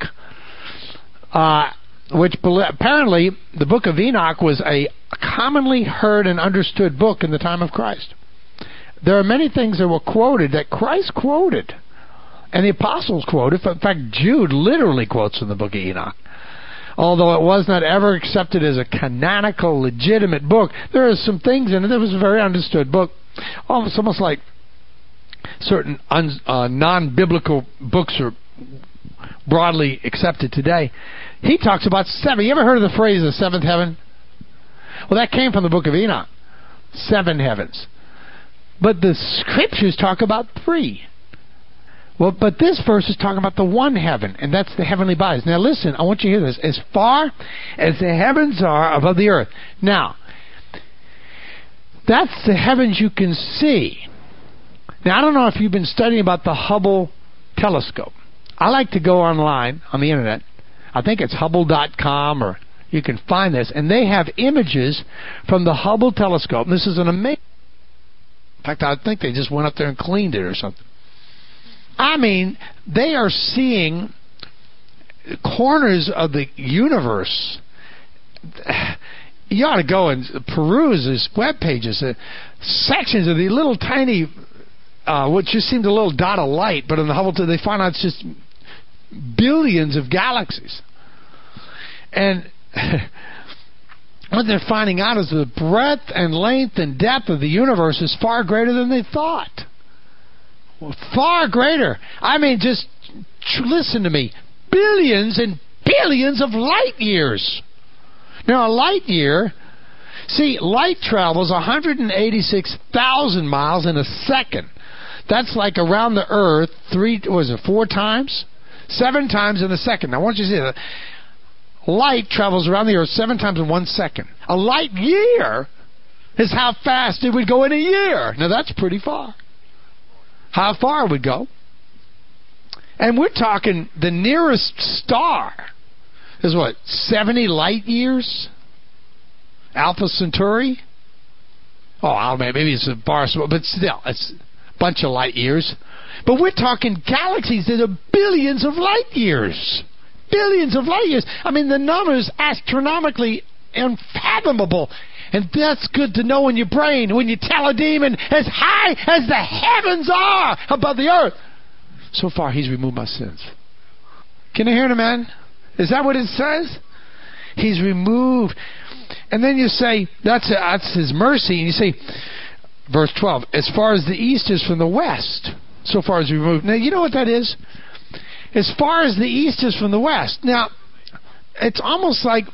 which apparently the book of Enoch was a commonly heard and understood book in the time of Christ. There are many things that were quoted that Christ quoted, and the apostles quoted. In fact, Jude literally quotes from the book of Enoch. Although it was not ever accepted as a canonical, legitimate book, there are some things in it that was a very understood book. Almost like certain non-biblical books are broadly accepted today. He talks about 7. You ever heard of the phrase the 7th heaven? Well, that came from the book of Enoch. 7 heavens. But the Scriptures talk about 3. Well, but this verse is talking about the 1 heaven, and that's the heavenly bodies. Now listen, I want you to hear this. As far as the heavens are above the earth. Now, that's the heavens you can see. Now, I don't know if you've been studying about the Hubble telescope. I like to go online on the internet. I think it's Hubble.com, or you can find this, and they have images from the Hubble telescope. And this is an amazing. In fact, I think they just went up there and cleaned it or something. I mean, they are seeing corners of the universe. You ought to go and peruse his web pages. Sections of the little tiny, what just seemed a little dot of light, but in the Hubble, they find out it's just billions of galaxies. And what they're finding out is the breadth and length and depth of the universe is far greater than they thought. Far greater. I mean, just listen to me. Billions and billions of light years. Now, a light year, see, light travels 186,000 miles in a second. That's like around the Earth 4 times. 7 times in a second. Now, I want you to see that. Light travels around the earth 7 times in 1 second. A light year is how fast it would go in a year. Now, that's pretty far. How far it would go. And we're talking the nearest star is what, 70 light years? Alpha Centauri? Oh, maybe it's a bar, but still, it's a bunch of light years. But we're talking galaxies that are billions of light years. Billions of light years. I mean, the number is astronomically unfathomable. And that's good to know in your brain when you tell a demon, as high as the heavens are above the earth, so far he's removed my sins. Can you hear it, man? Is that what it says? He's removed. And then you say, that's his mercy. And you say, verse 12, as far as the east is from the west, so far as removed. Now, you know what that is? As far as the east is from the west. Now, it's almost like,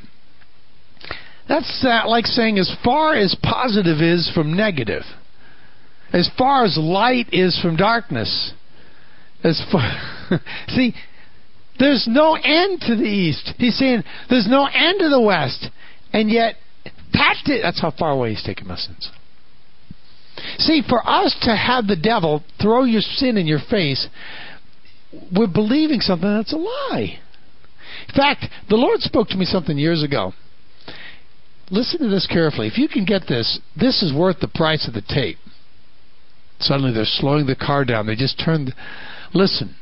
that's like saying as far as positive is from negative. As far as light is from darkness. As far, see, there's no end to the east. He's saying there's no end to the west. And yet, that's how far away he's taken my sins. See, for us to have the devil throw your sin in your face, we're believing something that's a lie. In fact, the Lord spoke to me something years ago. Listen to this carefully. If you can get this, this is worth the price of the tape. Suddenly they're slowing the car down. They just turned. Listen.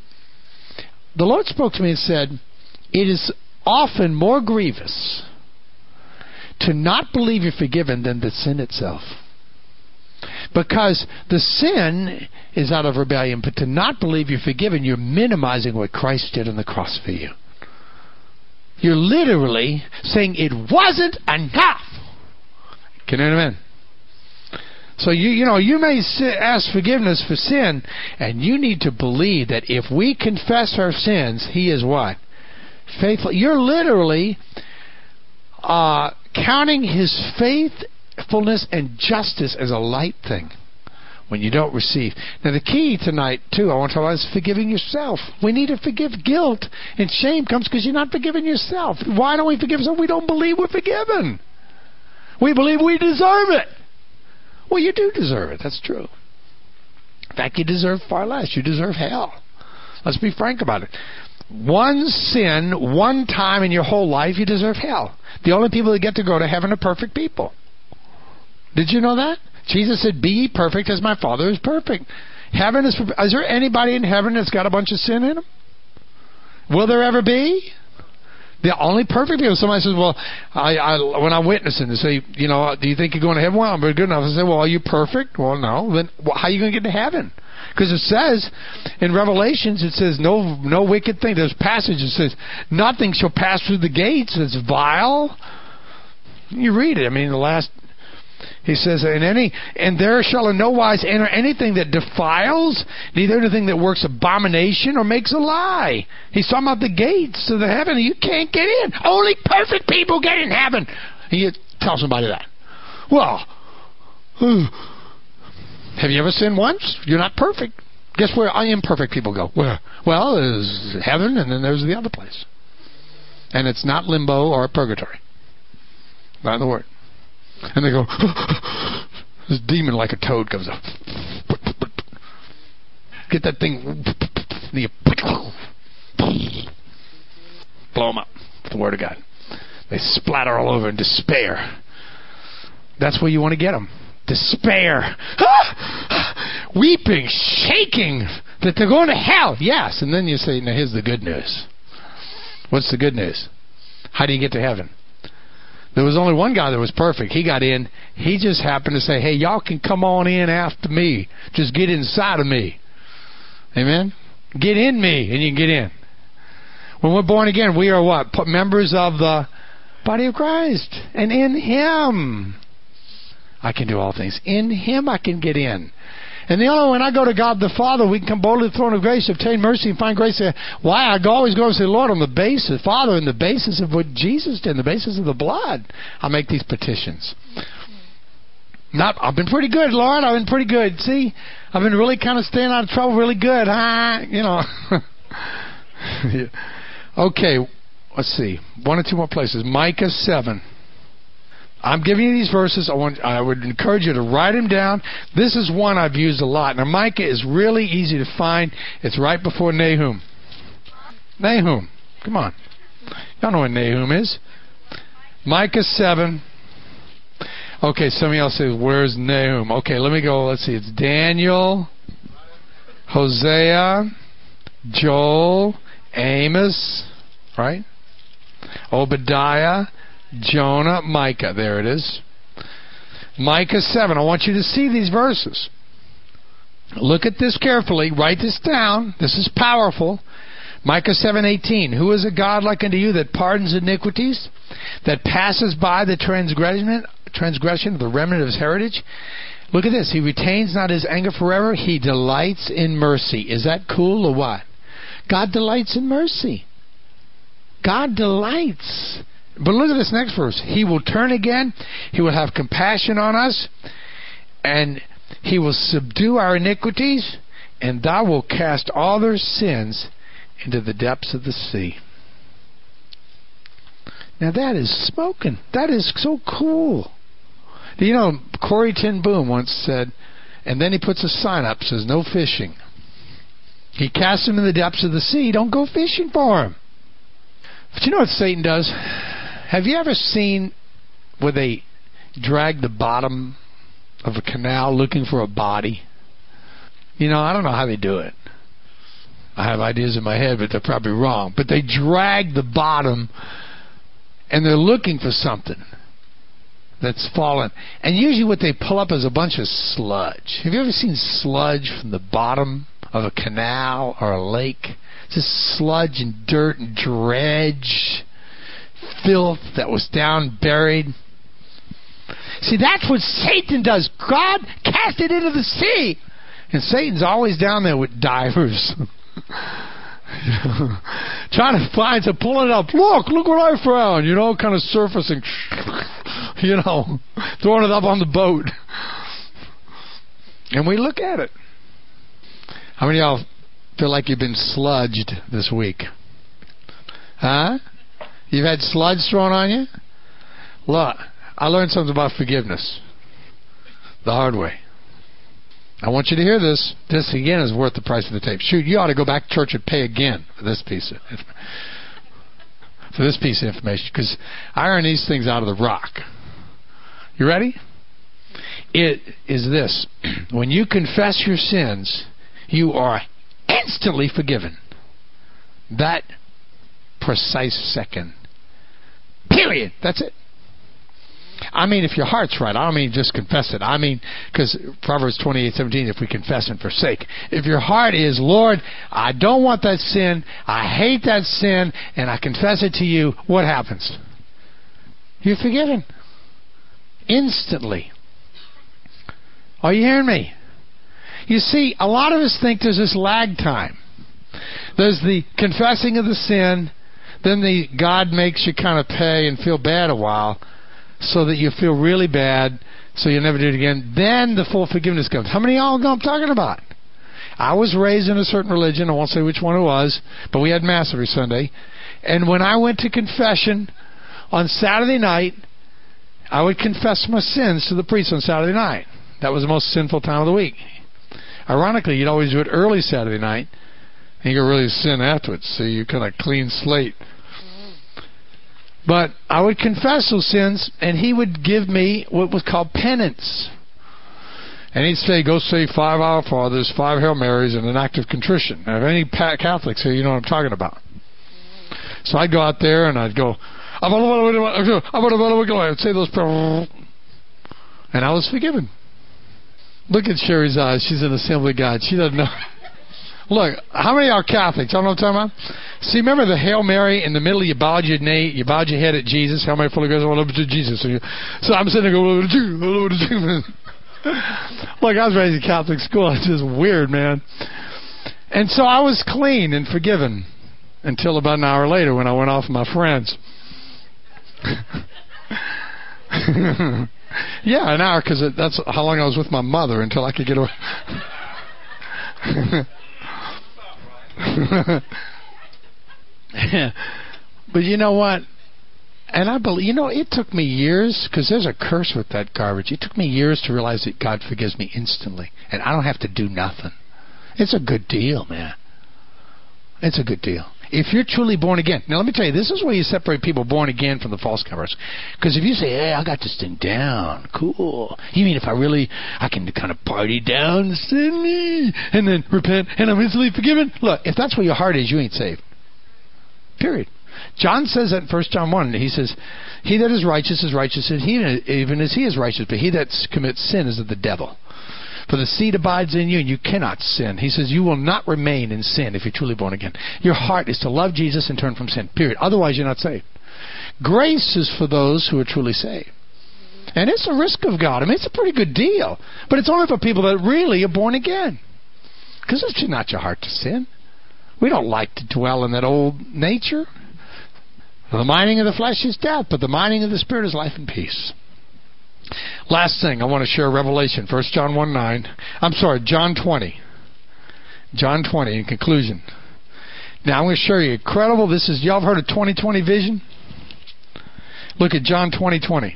The Lord spoke to me and said, it is often more grievous to not believe you're forgiven than the sin itself. Because the sin is out of rebellion, but to not believe you're forgiven, you're minimizing what Christ did on the cross for you. You're literally saying it wasn't enough. Can you amen? So you may ask forgiveness for sin, and you need to believe that if we confess our sins, He is what? Faithful. You're literally counting His faithfulness and justice as a light thing when you don't receive. Now the key tonight, too, I want to talk about is forgiving yourself. We need to forgive. Guilt and shame comes because you're not forgiving yourself. Why don't we forgive ourselves? We don't believe we're forgiven. We believe we deserve it. Well, you do deserve it. That's true. In fact, you deserve far less. You deserve hell. Let's be frank about it. One sin, one time in your whole life, you deserve hell. The only people that get to go to heaven are perfect people. Did you know that? Jesus said, be ye perfect as my Father is perfect. Heaven is there anybody in heaven that's got a bunch of sin in them? Will there ever be? The only perfect people. Somebody says, well, when I'm witnessing, they say, do you think you're going to heaven? Well, I'm good enough. I say, well, are you perfect? Well, no. Then how are you going to get to heaven? Because it says, in Revelations, it says, no wicked thing. There's passage that says, nothing shall pass through the gates that's vile. You read it. I mean, he says, and there shall in no wise enter anything that defiles, neither anything that works abomination or makes a lie. He's talking about the gates of the heaven. You can't get in. Only perfect people get in heaven. And you tell somebody that. Well, have you ever sinned once? You're not perfect. Guess where imperfect people go? Where? Well, there's heaven, and then there's the other place. And it's not limbo or purgatory. Not the word. And they go, this demon like a toad comes up. Get that thing. Blow them up. The Word of God. They splatter all over in despair. That's where you want to get them. Despair. Weeping, shaking, that they're going to hell. Yes. And then you say, now here's the good news. What's the good news? How do you get to heaven? There was only one guy that was perfect. He got in. He just happened to say, hey, y'all can come on in after me. Just get inside of me. Amen? Get in me and you can get in. When we're born again, we are what? Members of the body of Christ. And in Him, I can do all things. In Him, I can get in. And when I go to God the Father, we can come boldly to the throne of grace, obtain mercy, and find grace. Why? I always go and say, Lord, on the basis, Father, on the basis of what Jesus did, on the basis of the blood, I make these petitions. I've been pretty good, Lord. I've been pretty good. See, I've been really kind of staying out of trouble really good. Okay, let's see. One or two more places. Micah 7. I'm giving you these verses. I would encourage you to write them down. This is one I've used a lot. Now, Micah is really easy to find. It's right before Nahum. Nahum. Come on. Y'all know what Nahum is. Micah 7. Okay, some of y'all say, where's Nahum? Okay, let me go. Let's see. It's Daniel, Hosea, Joel, Amos, right? Obadiah, Jonah, Micah. There it is. Micah 7. I want you to see these verses. Look at this carefully. Write this down. This is powerful. Micah 7:18. Who is a God like unto you that pardons iniquities, that passes by the transgression of the remnant of his heritage? Look at this. He retains not his anger forever. He delights in mercy. Is that cool or what? God delights in mercy. God delights. But look at this next verse. He will turn again. He will have compassion on us. And he will subdue our iniquities. And thou wilt cast all their sins into the depths of the sea. Now that is smoking. That is so cool. Do you know, Corrie ten Boom once said, and then he puts a sign up that says, no fishing. He casts them in the depths of the sea. Don't go fishing for him. But you know what Satan does? Have you ever seen where they drag the bottom of a canal looking for a body? You know, I don't know how they do it. I have ideas in my head, but they're probably wrong. But they drag the bottom, and they're looking for something that's fallen. And usually what they pull up is a bunch of sludge. Have you ever seen sludge from the bottom of a canal or a lake? Just sludge and dirt and dredge, filth that was down buried. See, that's what Satan does. God cast it into the sea. And Satan's always down there with divers. Trying to find some, pulling it up. Look what I found. Kind of surfacing. Throwing it up on the boat. And we look at it. How many of y'all feel like you've been sludged this week? Huh? You've had sludge thrown on you? Look, I learned something about forgiveness the hard way. I want you to hear this. This, again, is worth the price of the tape. Shoot, you ought to go back to church and pay again for this piece of information, because I earn these things out of the rock. You ready? It is this. When you confess your sins, you are instantly forgiven. That precise second. Period. That's it. I mean, if your heart's right. I don't mean just confess it. I mean, because Proverbs 28:17, if we confess and forsake. If your heart is, Lord, I don't want that sin, I hate that sin, and I confess it to you, what happens? You're forgiven. Instantly. Are you hearing me? You see, a lot of us think there's this lag time. There's the confessing of the sin, then God makes you kind of pay and feel bad a while, so that you feel really bad, so you'll never do it again. Then the full forgiveness comes. How many of y'all know what I'm talking about? I was raised in a certain religion. I won't say which one it was, but we had Mass every Sunday. And when I went to confession on Saturday night, I would confess my sins to the priest on Saturday night. That was the most sinful time of the week. Ironically, you'd always do it early Saturday night, and you could really sin afterwards, so you kind of clean slate. But I would confess those sins, and he would give me what was called penance. And he'd say, go say 5 Our Fathers, 5 Hail Marys, and an act of contrition. Now, if any Catholics here, you know what I'm talking about. So I'd go out there, and I'd go, I'd say those prayers, and I was forgiven. Look at Sherry's eyes. She's an Assembly of God. She doesn't know. Look, how many are Catholics? I don't know what I'm talking about. See, remember the Hail Mary in the middle? You bowed your knee, you bowed your head at Jesus. Hail Mary, full of grace, I love to Jesus. So I'm sitting there going, look, I was raised in Catholic school. It's just weird, man. And so I was clean and forgiven until about an hour later when I went off with my friends. Yeah, an hour, because that's how long I was with my mother until I could get away. But you know what? And I believe, it took me years, because there's a curse with that garbage. It took me years to realize that God forgives me instantly, and I don't have to do nothing. It's a good deal, man. It's a good deal. If you're truly born again. Now, let me tell you, this is where you separate people born again from the false converts. Because if you say, hey, I got this thing down, cool. You mean if I can kind of party down sin and then repent and I'm instantly forgiven? Look, if that's where your heart is, you ain't saved. Period. John says that in 1 John 1. He says, he that is righteous, even as he is righteous. But he that commits sin is of the devil. For the seed abides in you, and you cannot sin. He says you will not remain in sin if you're truly born again. Your heart is to love Jesus and turn from sin, period. Otherwise, you're not saved. Grace is for those who are truly saved. And it's a risk of God. I mean, it's a pretty good deal. But it's only for people that really are born again. Because it's not your heart to sin. We don't like to dwell in that old nature. The minding of the flesh is death, but the minding of the Spirit is life and peace. Last thing, I want to share Revelation, 1 John 1:9. John 20. John 20, in conclusion. Now, I'm going to show you incredible. Y'all have heard of 20/20 vision? Look at John 20:20.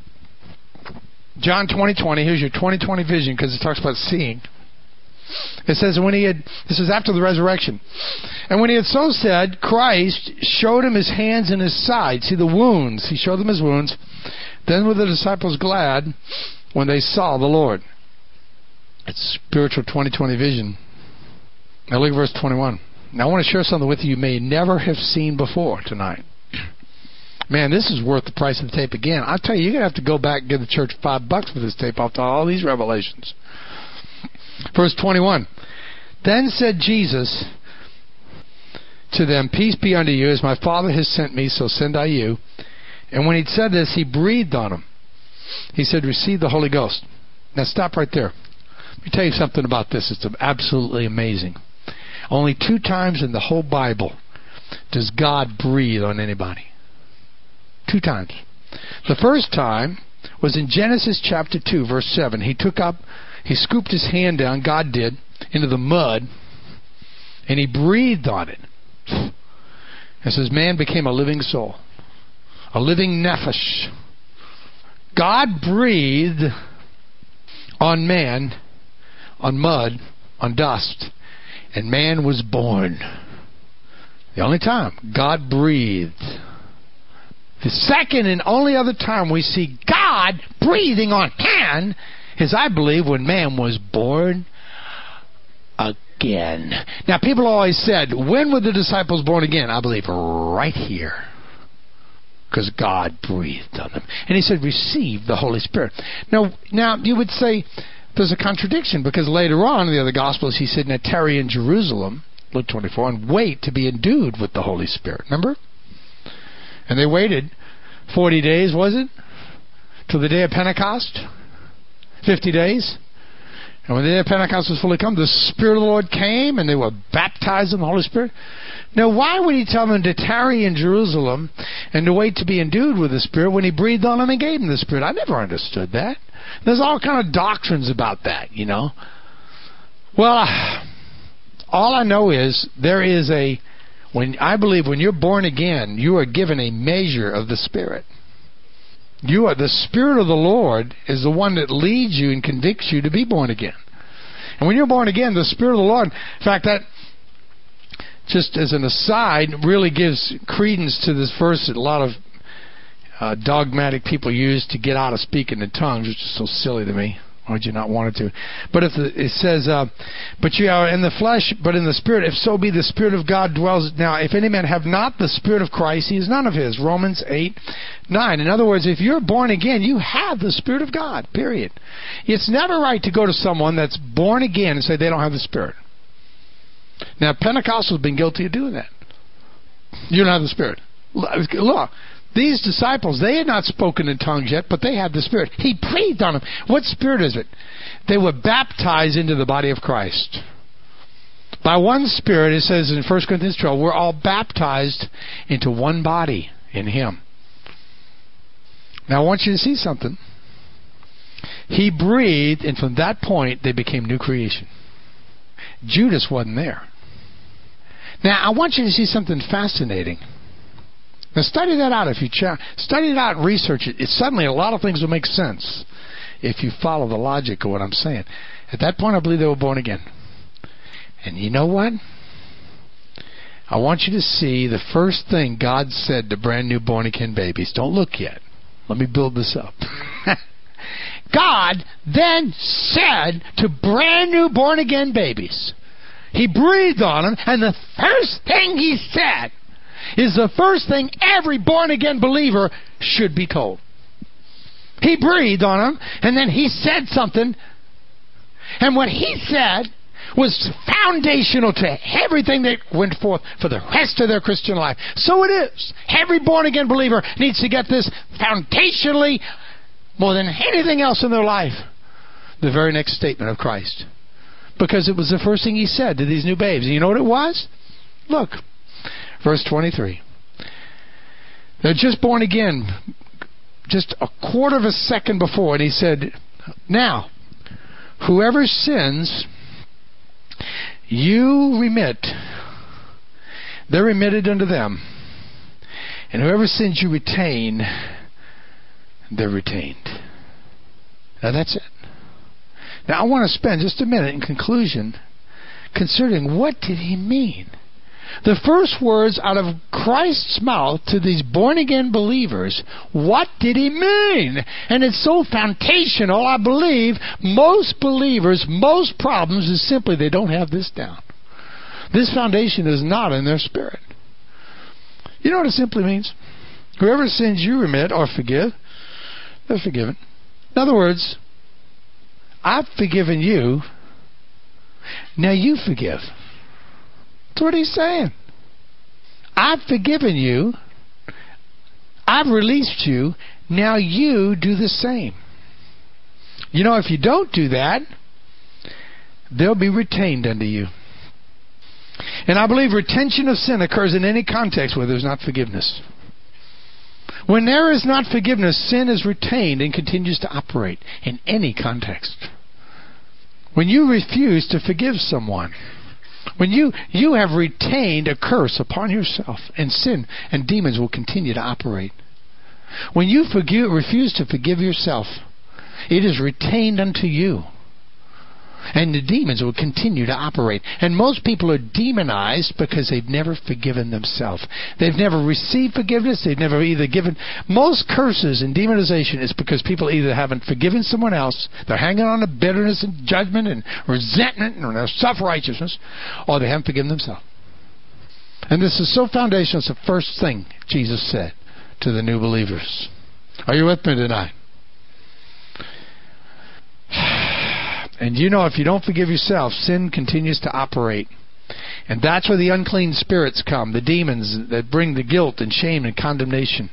John 20:20, here's your 20/20 vision, because it talks about seeing. It says, this is after the resurrection. And when he had so said, Christ showed him his hands and his side. See the wounds. He showed them his wounds. Then were the disciples glad when they saw the Lord. It's spiritual 20/20 vision. Now look at verse 21. Now I want to share something with you may never have seen before tonight. Man, this is worth the price of the tape again. I'll tell you, you're going to have to go back and give the church $5 for this tape after all these revelations. Verse 21. Then said Jesus to them, Peace be unto you, as my Father has sent me, so send I you. And when he'd said this, he breathed on them. He said, Receive the Holy Ghost. Now stop right there. Let me tell you something about this. It's absolutely amazing. Only 2 times in the whole Bible does God breathe on anybody. 2 times. The first time was in Genesis chapter 2, verse 7. He scooped his hand down, God did, into the mud, and he breathed on it. It says, man became a living soul. A living nephesh. God breathed on man, on mud, on dust, and man was born. The only time God breathed. The second and only other time we see God breathing on man is, I believe, when man was born again. Now, people always said, when were the disciples born again? I believe right here. Because God breathed on them. And he said, receive the Holy Spirit. Now you would say there's a contradiction, because later on in the other Gospels he said, now tarry in Jerusalem, Luke 24, and wait to be endued with the Holy Spirit. Remember? And they waited 40 days, was it? Till the day of Pentecost? 50 days? And when the day of Pentecost was fully come, the Spirit of the Lord came and they were baptized in the Holy Spirit. Now, why would he tell them to tarry in Jerusalem and to wait to be endued with the Spirit when he breathed on them and gave them the Spirit? I never understood that. There's all kind of doctrines about that, Well, all I know is I believe when you're born again, you are given a measure of the Spirit. The Spirit of the Lord is the one that leads you and convicts you to be born again. And when you're born again, the Spirit of the Lord, in fact, that, just as an aside, really gives credence to this verse that a lot of dogmatic people use to get out of speaking in tongues, which is so silly to me. Why would you not want it to? But it says, but you are in the flesh, but in the Spirit, if so be the Spirit of God dwells. Now, if any man have not the Spirit of Christ, he is none of his. Romans 8:9. In other words, if you're born again, you have the Spirit of God, period. It's never right to go to someone that's born again and say they don't have the Spirit. Now, Pentecostals have been guilty of doing that. You don't have the Spirit. Look. These disciples, they had not spoken in tongues yet, but they had the Spirit. He breathed on them. What Spirit is it? They were baptized into the body of Christ. By one Spirit, it says in 1 Corinthians 12, we're all baptized into one body in Him. Now I want you to see something. He breathed, and from that point, they became new creation. Judas wasn't there. Now, I want you to see something fascinating. Now, study that out. If you study it out and research it, suddenly a lot of things will make sense if you follow the logic of what I'm saying. At that point, I believe they were born again. And you know what? I want you to see the first thing God said to brand new born again babies. Don't look yet. Let me build this up. God then said to brand new born again babies, He breathed on them, and the first thing He said is the first thing every born again believer should be told. He breathed on them, and then He said something, and what He said was foundational to everything that went forth for the rest of their Christian life. So it is. Every born-again believer needs to get this foundationally, more than anything else in their life, the very next statement of Christ. Because it was the first thing He said to these new babes. And you know what it was? Look, verse 23. They're just born again, just a quarter of a second before, and He said, now, whoever sins you remit, they're remitted unto them. And whoever sins you retain, they're retained. Now that's it. Now I want to spend just a minute in conclusion considering what did He mean. The first words out of Christ's mouth to these born-again believers, what did He mean? And it's so foundational, I believe most believers, most problems is simply they don't have this down. This foundation is not in their spirit. You know what it simply means? Whoever sins you remit or forgive, they're forgiven. In other words, I've forgiven you, now you forgive. That's what He's saying. I've forgiven you. I've released you. Now you do the same. You know, if you don't do that, they'll be retained unto you. And I believe retention of sin occurs in any context where there's not forgiveness. When there is not forgiveness, sin is retained and continues to operate in any context. When you refuse to forgive someone, when you have retained a curse upon yourself, and sin and demons will continue to operate. When you refuse to forgive yourself, it is retained unto you. And the demons will continue to operate. And most people are demonized because they've never forgiven themselves. They've never received forgiveness. They've never either given. Most curses and demonization is because people either haven't forgiven someone else, they're hanging on to bitterness and judgment and resentment and their self-righteousness, or they haven't forgiven themselves. And this is so foundational. It's the first thing Jesus said to the new believers. Are you with me tonight? And you know, if you don't forgive yourself, sin continues to operate. And that's where the unclean spirits come, the demons that bring the guilt and shame and condemnation.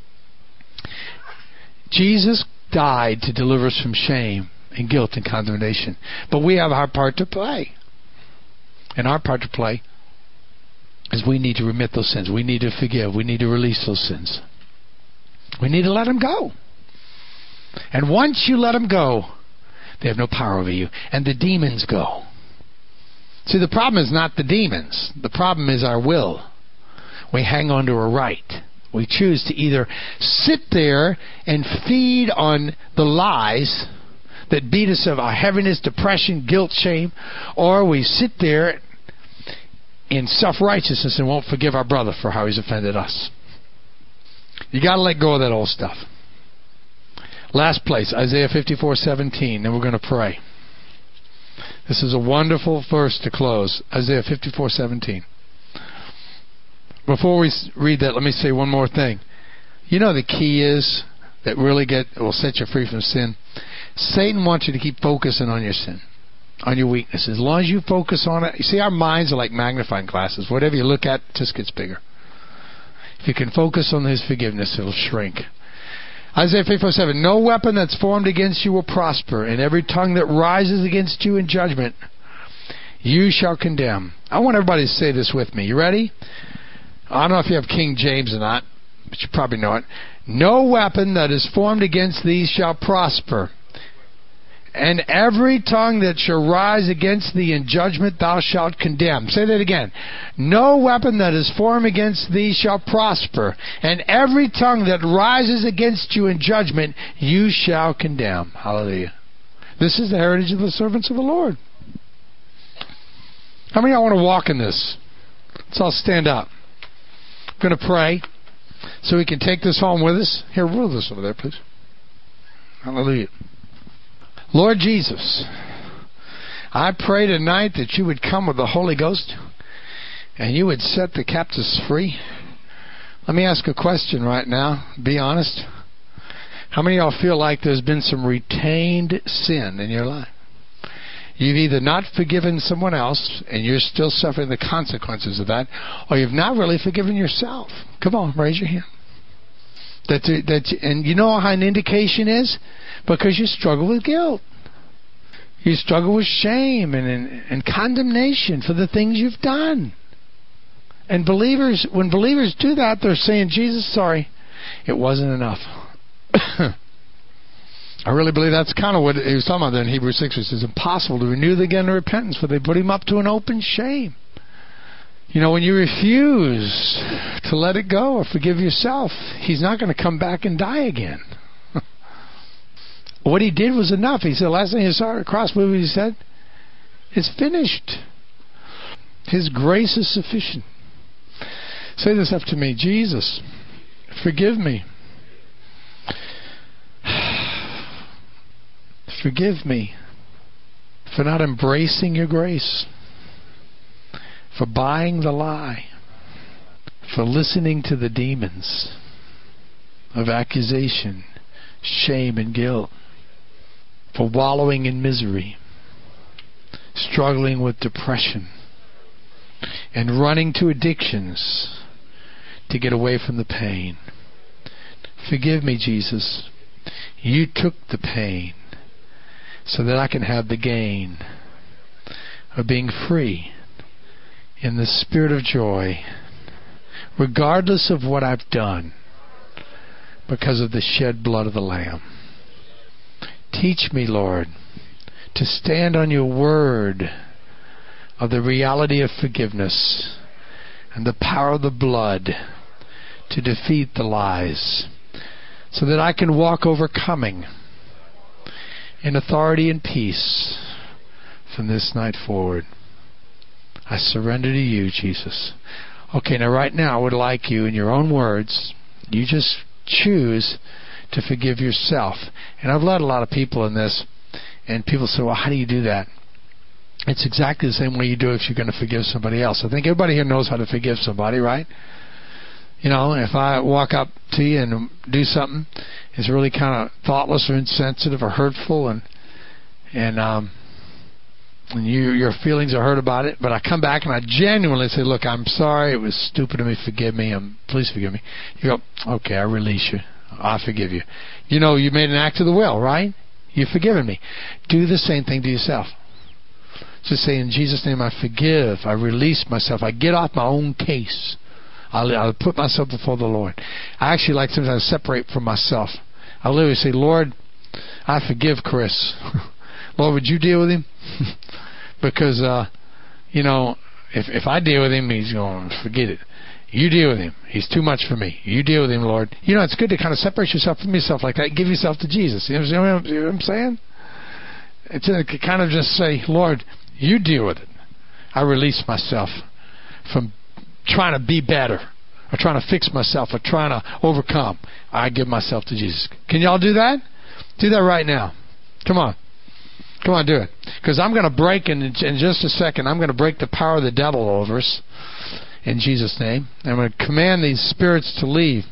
Jesus died to deliver us from shame and guilt and condemnation. But we have our part to play. And our part to play is we need to remit those sins. We need to forgive. We need to release those sins. We need to let them go. And once you let them go, they have no power over you. And the demons go. See, the problem is not the demons. The problem is our will. We hang on to a right. We choose to either sit there and feed on the lies that beat us of our heaviness, depression, guilt, shame, or we sit there in self-righteousness and won't forgive our brother for how he's offended us. You got to let go of that old stuff. Last place, Isaiah 54:17, and we're going to pray. This is a wonderful verse to close. Isaiah 54:17. Before we read that, let me say one more thing. You know the key is that really will set you free from sin. Satan wants you to keep focusing on your sin, on your weaknesses. As long as you focus on it, you see, our minds are like magnifying glasses. Whatever you look at, it just gets bigger. If you can focus on His forgiveness, it'll shrink. Isaiah 54:7, no weapon that's formed against you will prosper, and every tongue that rises against you in judgment, you shall condemn. I want everybody to say this with me. You ready? I don't know if you have King James or not, but you probably know it. No weapon that is formed against thee shall prosper, And every tongue that shall rise against thee in judgment thou shalt condemn. Say that again. No weapon that is formed against thee shall prosper, and every tongue that rises against you in judgment you shall condemn. Hallelujah. This is the heritage of the servants of the Lord. How many of y'all want to walk in this? Let's all stand up. I'm going to pray so we can take this home with us. Here, roll this over there, please. Hallelujah. Lord Jesus, I pray tonight that you would come with the Holy Ghost and you would set the captives free. Let me ask a question right now. Be honest. How many of y'all feel like there's been some retained sin in your life? You've either not forgiven someone else and you're still suffering the consequences of that, or you've not really forgiven yourself. Come on, raise your hand. And you know how an indication is? Because you struggle with guilt. You struggle with shame and condemnation for the things you've done. And when believers do that, they're saying, Jesus, sorry, it wasn't enough. I really believe that's kind of what he was talking about there in Hebrews 6. It says, impossible to renew them again to repentance, for they put him up to an open shame. You know, when you refuse to let it go or forgive yourself, he's not going to come back and die again. What he did was enough. He said, last thing he saw at the cross, what he said? It's finished. His grace is sufficient. Say this after me. Jesus, forgive me. Forgive me for not embracing your grace, for buying the lie, for listening to the demons of accusation, shame, and guilt, for wallowing in misery, struggling with depression, and running to addictions to get away from the pain. Forgive me, Jesus. You took the pain so that I can have the gain of being free in the spirit of joy, regardless of what I've done, because of the shed blood of the Lamb. Teach me, Lord, to stand on your word of the reality of forgiveness and the power of the blood to defeat the lies, so that I can walk overcoming in authority and peace from this night forward. I surrender to you, Jesus. Okay, now right now I would like you, in your own words, you just choose to forgive yourself. And I've led a lot of people in this, and people say, well, how do you do that? It's exactly the same way you do if you're going to forgive somebody else. I think everybody here knows how to forgive somebody, right? You know, if I walk up to you and do something that's really kind of thoughtless or insensitive or hurtful, and your feelings are hurt about it, but I come back and I genuinely say, look, I'm sorry, it was stupid of me, forgive me, please forgive me. You go, okay, I release you. I forgive you. You know, you made an act of the will, right? You've forgiven me. Do the same thing to yourself. Just say, in Jesus' name, I forgive, I release myself, I get off my own case. I'll put myself before the Lord. I actually like sometimes separate from myself. I literally say, Lord, I forgive Chris. Lord, would you deal with him? Because, you know, if I deal with him, he's going to forget it. You deal with him. He's too much for me. You deal with him, Lord. You know, it's good to kind of separate yourself from yourself like that. Give yourself to Jesus. You know what I'm saying? It's to kind of just say, Lord, you deal with it. I release myself from trying to be better, or trying to fix myself, or trying to overcome. I give myself to Jesus. Can y'all do that? Do that right now. Come on. Come on, do it. Because I'm going to break, in just a second, I'm going to break the power of the devil over us in Jesus' name. I'm going to command these spirits to leave.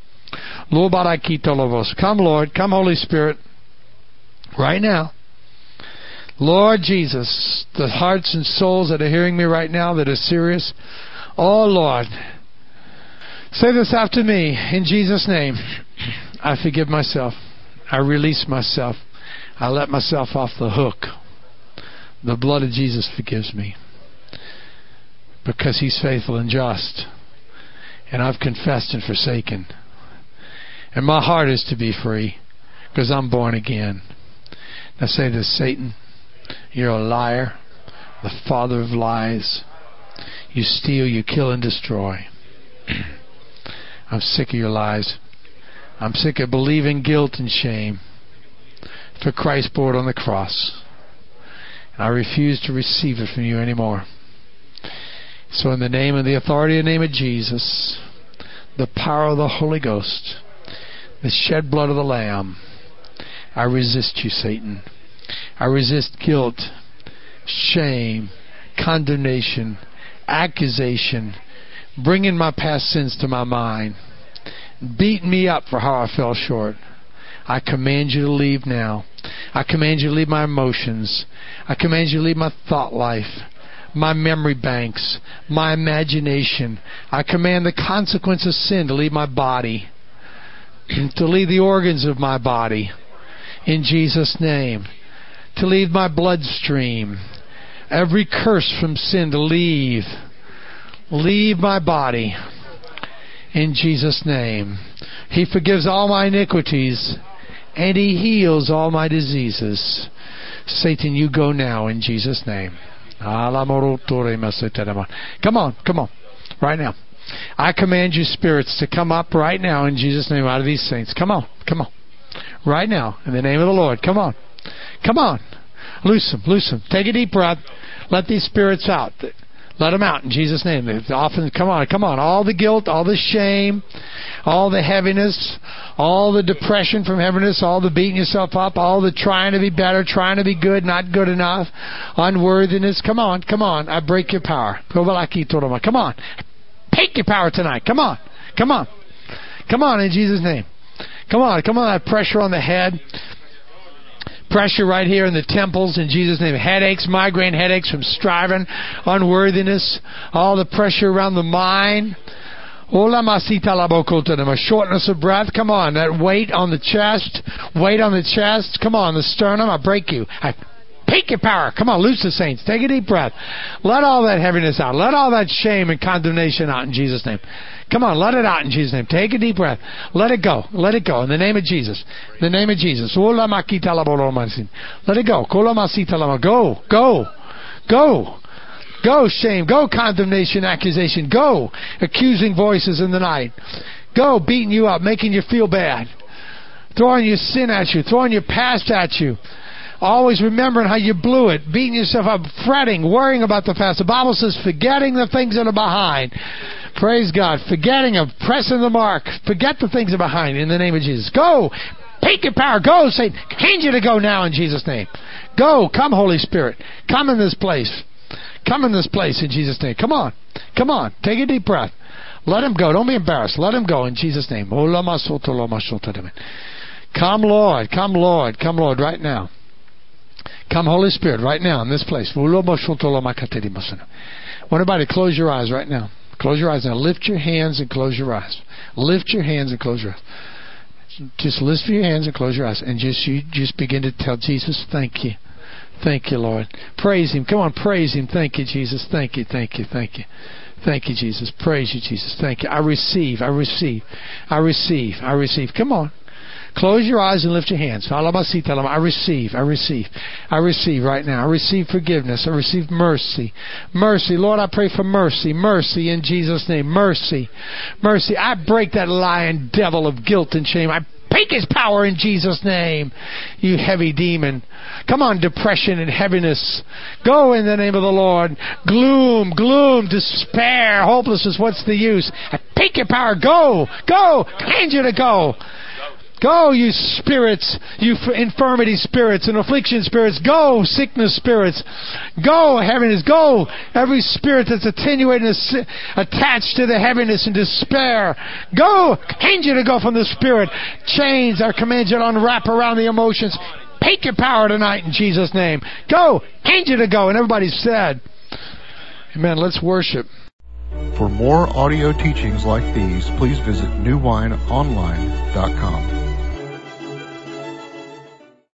Come, Lord. Come, Holy Spirit. Right now. Lord Jesus, the hearts and souls that are hearing me right now that are serious, oh, Lord, say this after me, in Jesus' name. I forgive myself. I release myself. I let myself off the hook. The blood of Jesus forgives me, because He's faithful and just. And I've confessed and forsaken. And my heart is to be free, because I'm born again. I say to Satan, you're a liar, the father of lies. You steal, you kill, and destroy. I'm sick of your lies. I'm sick of believing guilt and shame for Christ bore it on the cross. And I refuse to receive it from you anymore. So in the name and the authority and name of Jesus, the power of the Holy Ghost, the shed blood of the Lamb, I resist you, Satan. I resist guilt, shame, condemnation, accusation, bringing my past sins to my mind, beating me up for how I fell short. I command you to leave now. I command you to leave my emotions. I command you to leave my thought life, my memory banks, my imagination. I command the consequence of sin to leave my body, to leave the organs of my body, in Jesus' name, to leave my bloodstream. Every curse from sin to leave my body, in Jesus' name. He forgives all my iniquities, and He heals all my diseases. Satan, you go now in Jesus' name. Come on, right now. I command you spirits to come up right now in Jesus' name out of these saints. Come on. Right now, in the name of the Lord. Come on. Loose them. Take a deep breath. Let these spirits out. Let them out in Jesus' name. Come on. All the guilt, all the shame, all the heaviness, all the depression from heaviness, all the beating yourself up, all the trying to be better, trying to be good, not good enough, unworthiness. Come on. I break your power. Come on. Take your power tonight. Come on in Jesus' name. Come on, that pressure on the head. Pressure right here in the temples in Jesus' name. Headaches, migraine headaches from striving, unworthiness, all the pressure around the mind. A shortness of breath. Come on, that weight on the chest. Come on, the sternum. I break you. I take your power. Come on, loose the saints. Take a deep breath. Let all that heaviness out. Let all that shame and condemnation out in Jesus' name. Come on, let it out in Jesus' name. Take a deep breath. Let it go. In the name of Jesus. Let it go. Go, shame. Go, condemnation, accusation. Go, accusing voices in the night. Go, beating you up, making you feel bad. Throwing your sin at you. Throwing your past at you. Always remembering how you blew it. Beating yourself up, fretting, worrying about the past. The Bible says forgetting the things that are behind. Praise God. Forgetting of pressing the mark. Forget the things that are behind in the name of Jesus. Go. Take your power. Go, Satan. Change you to go now in Jesus' name. Go. Come, Holy Spirit. Come in this place. Come in this place in Jesus' name. Come on. Take a deep breath. Let him go. Don't be embarrassed. Let him go in Jesus' name. Come, Lord. Come, Lord, right now. Come, Holy Spirit, right now in this place. I want everybody to close your eyes right now. Close your eyes now. Lift your hands and close your eyes. Lift your hands and close your eyes. Just lift your hands and close your eyes. And just begin to tell Jesus, thank you. Thank you, Lord. Praise Him. Come on, praise Him. Thank you, Jesus. Thank you. Thank you, Jesus. Praise you, Jesus. Thank you. I receive. Come on. Close your eyes and lift your hands. I receive right now. I receive forgiveness. I receive mercy. Mercy. Lord, I pray for mercy. Mercy in Jesus' name. Mercy. I break that lying devil of guilt and shame. I break his power in Jesus' name. You heavy demon. Come on, depression and heaviness. Go in the name of the Lord. Gloom, despair, hopelessness. What's the use? I take your power. Go. Command you to go. Go, you spirits, you infirmity spirits and affliction spirits. Go, sickness spirits. Go, heaviness. Go, every spirit that's attenuated and attached to the heaviness and despair. Go, command you to go from the spirit. Chains, I command you to unwrap around the emotions. Take your power tonight in Jesus' name. Go, command you to go. And everybody said, amen. Let's worship. For more audio teachings like these, please visit newwineonline.com.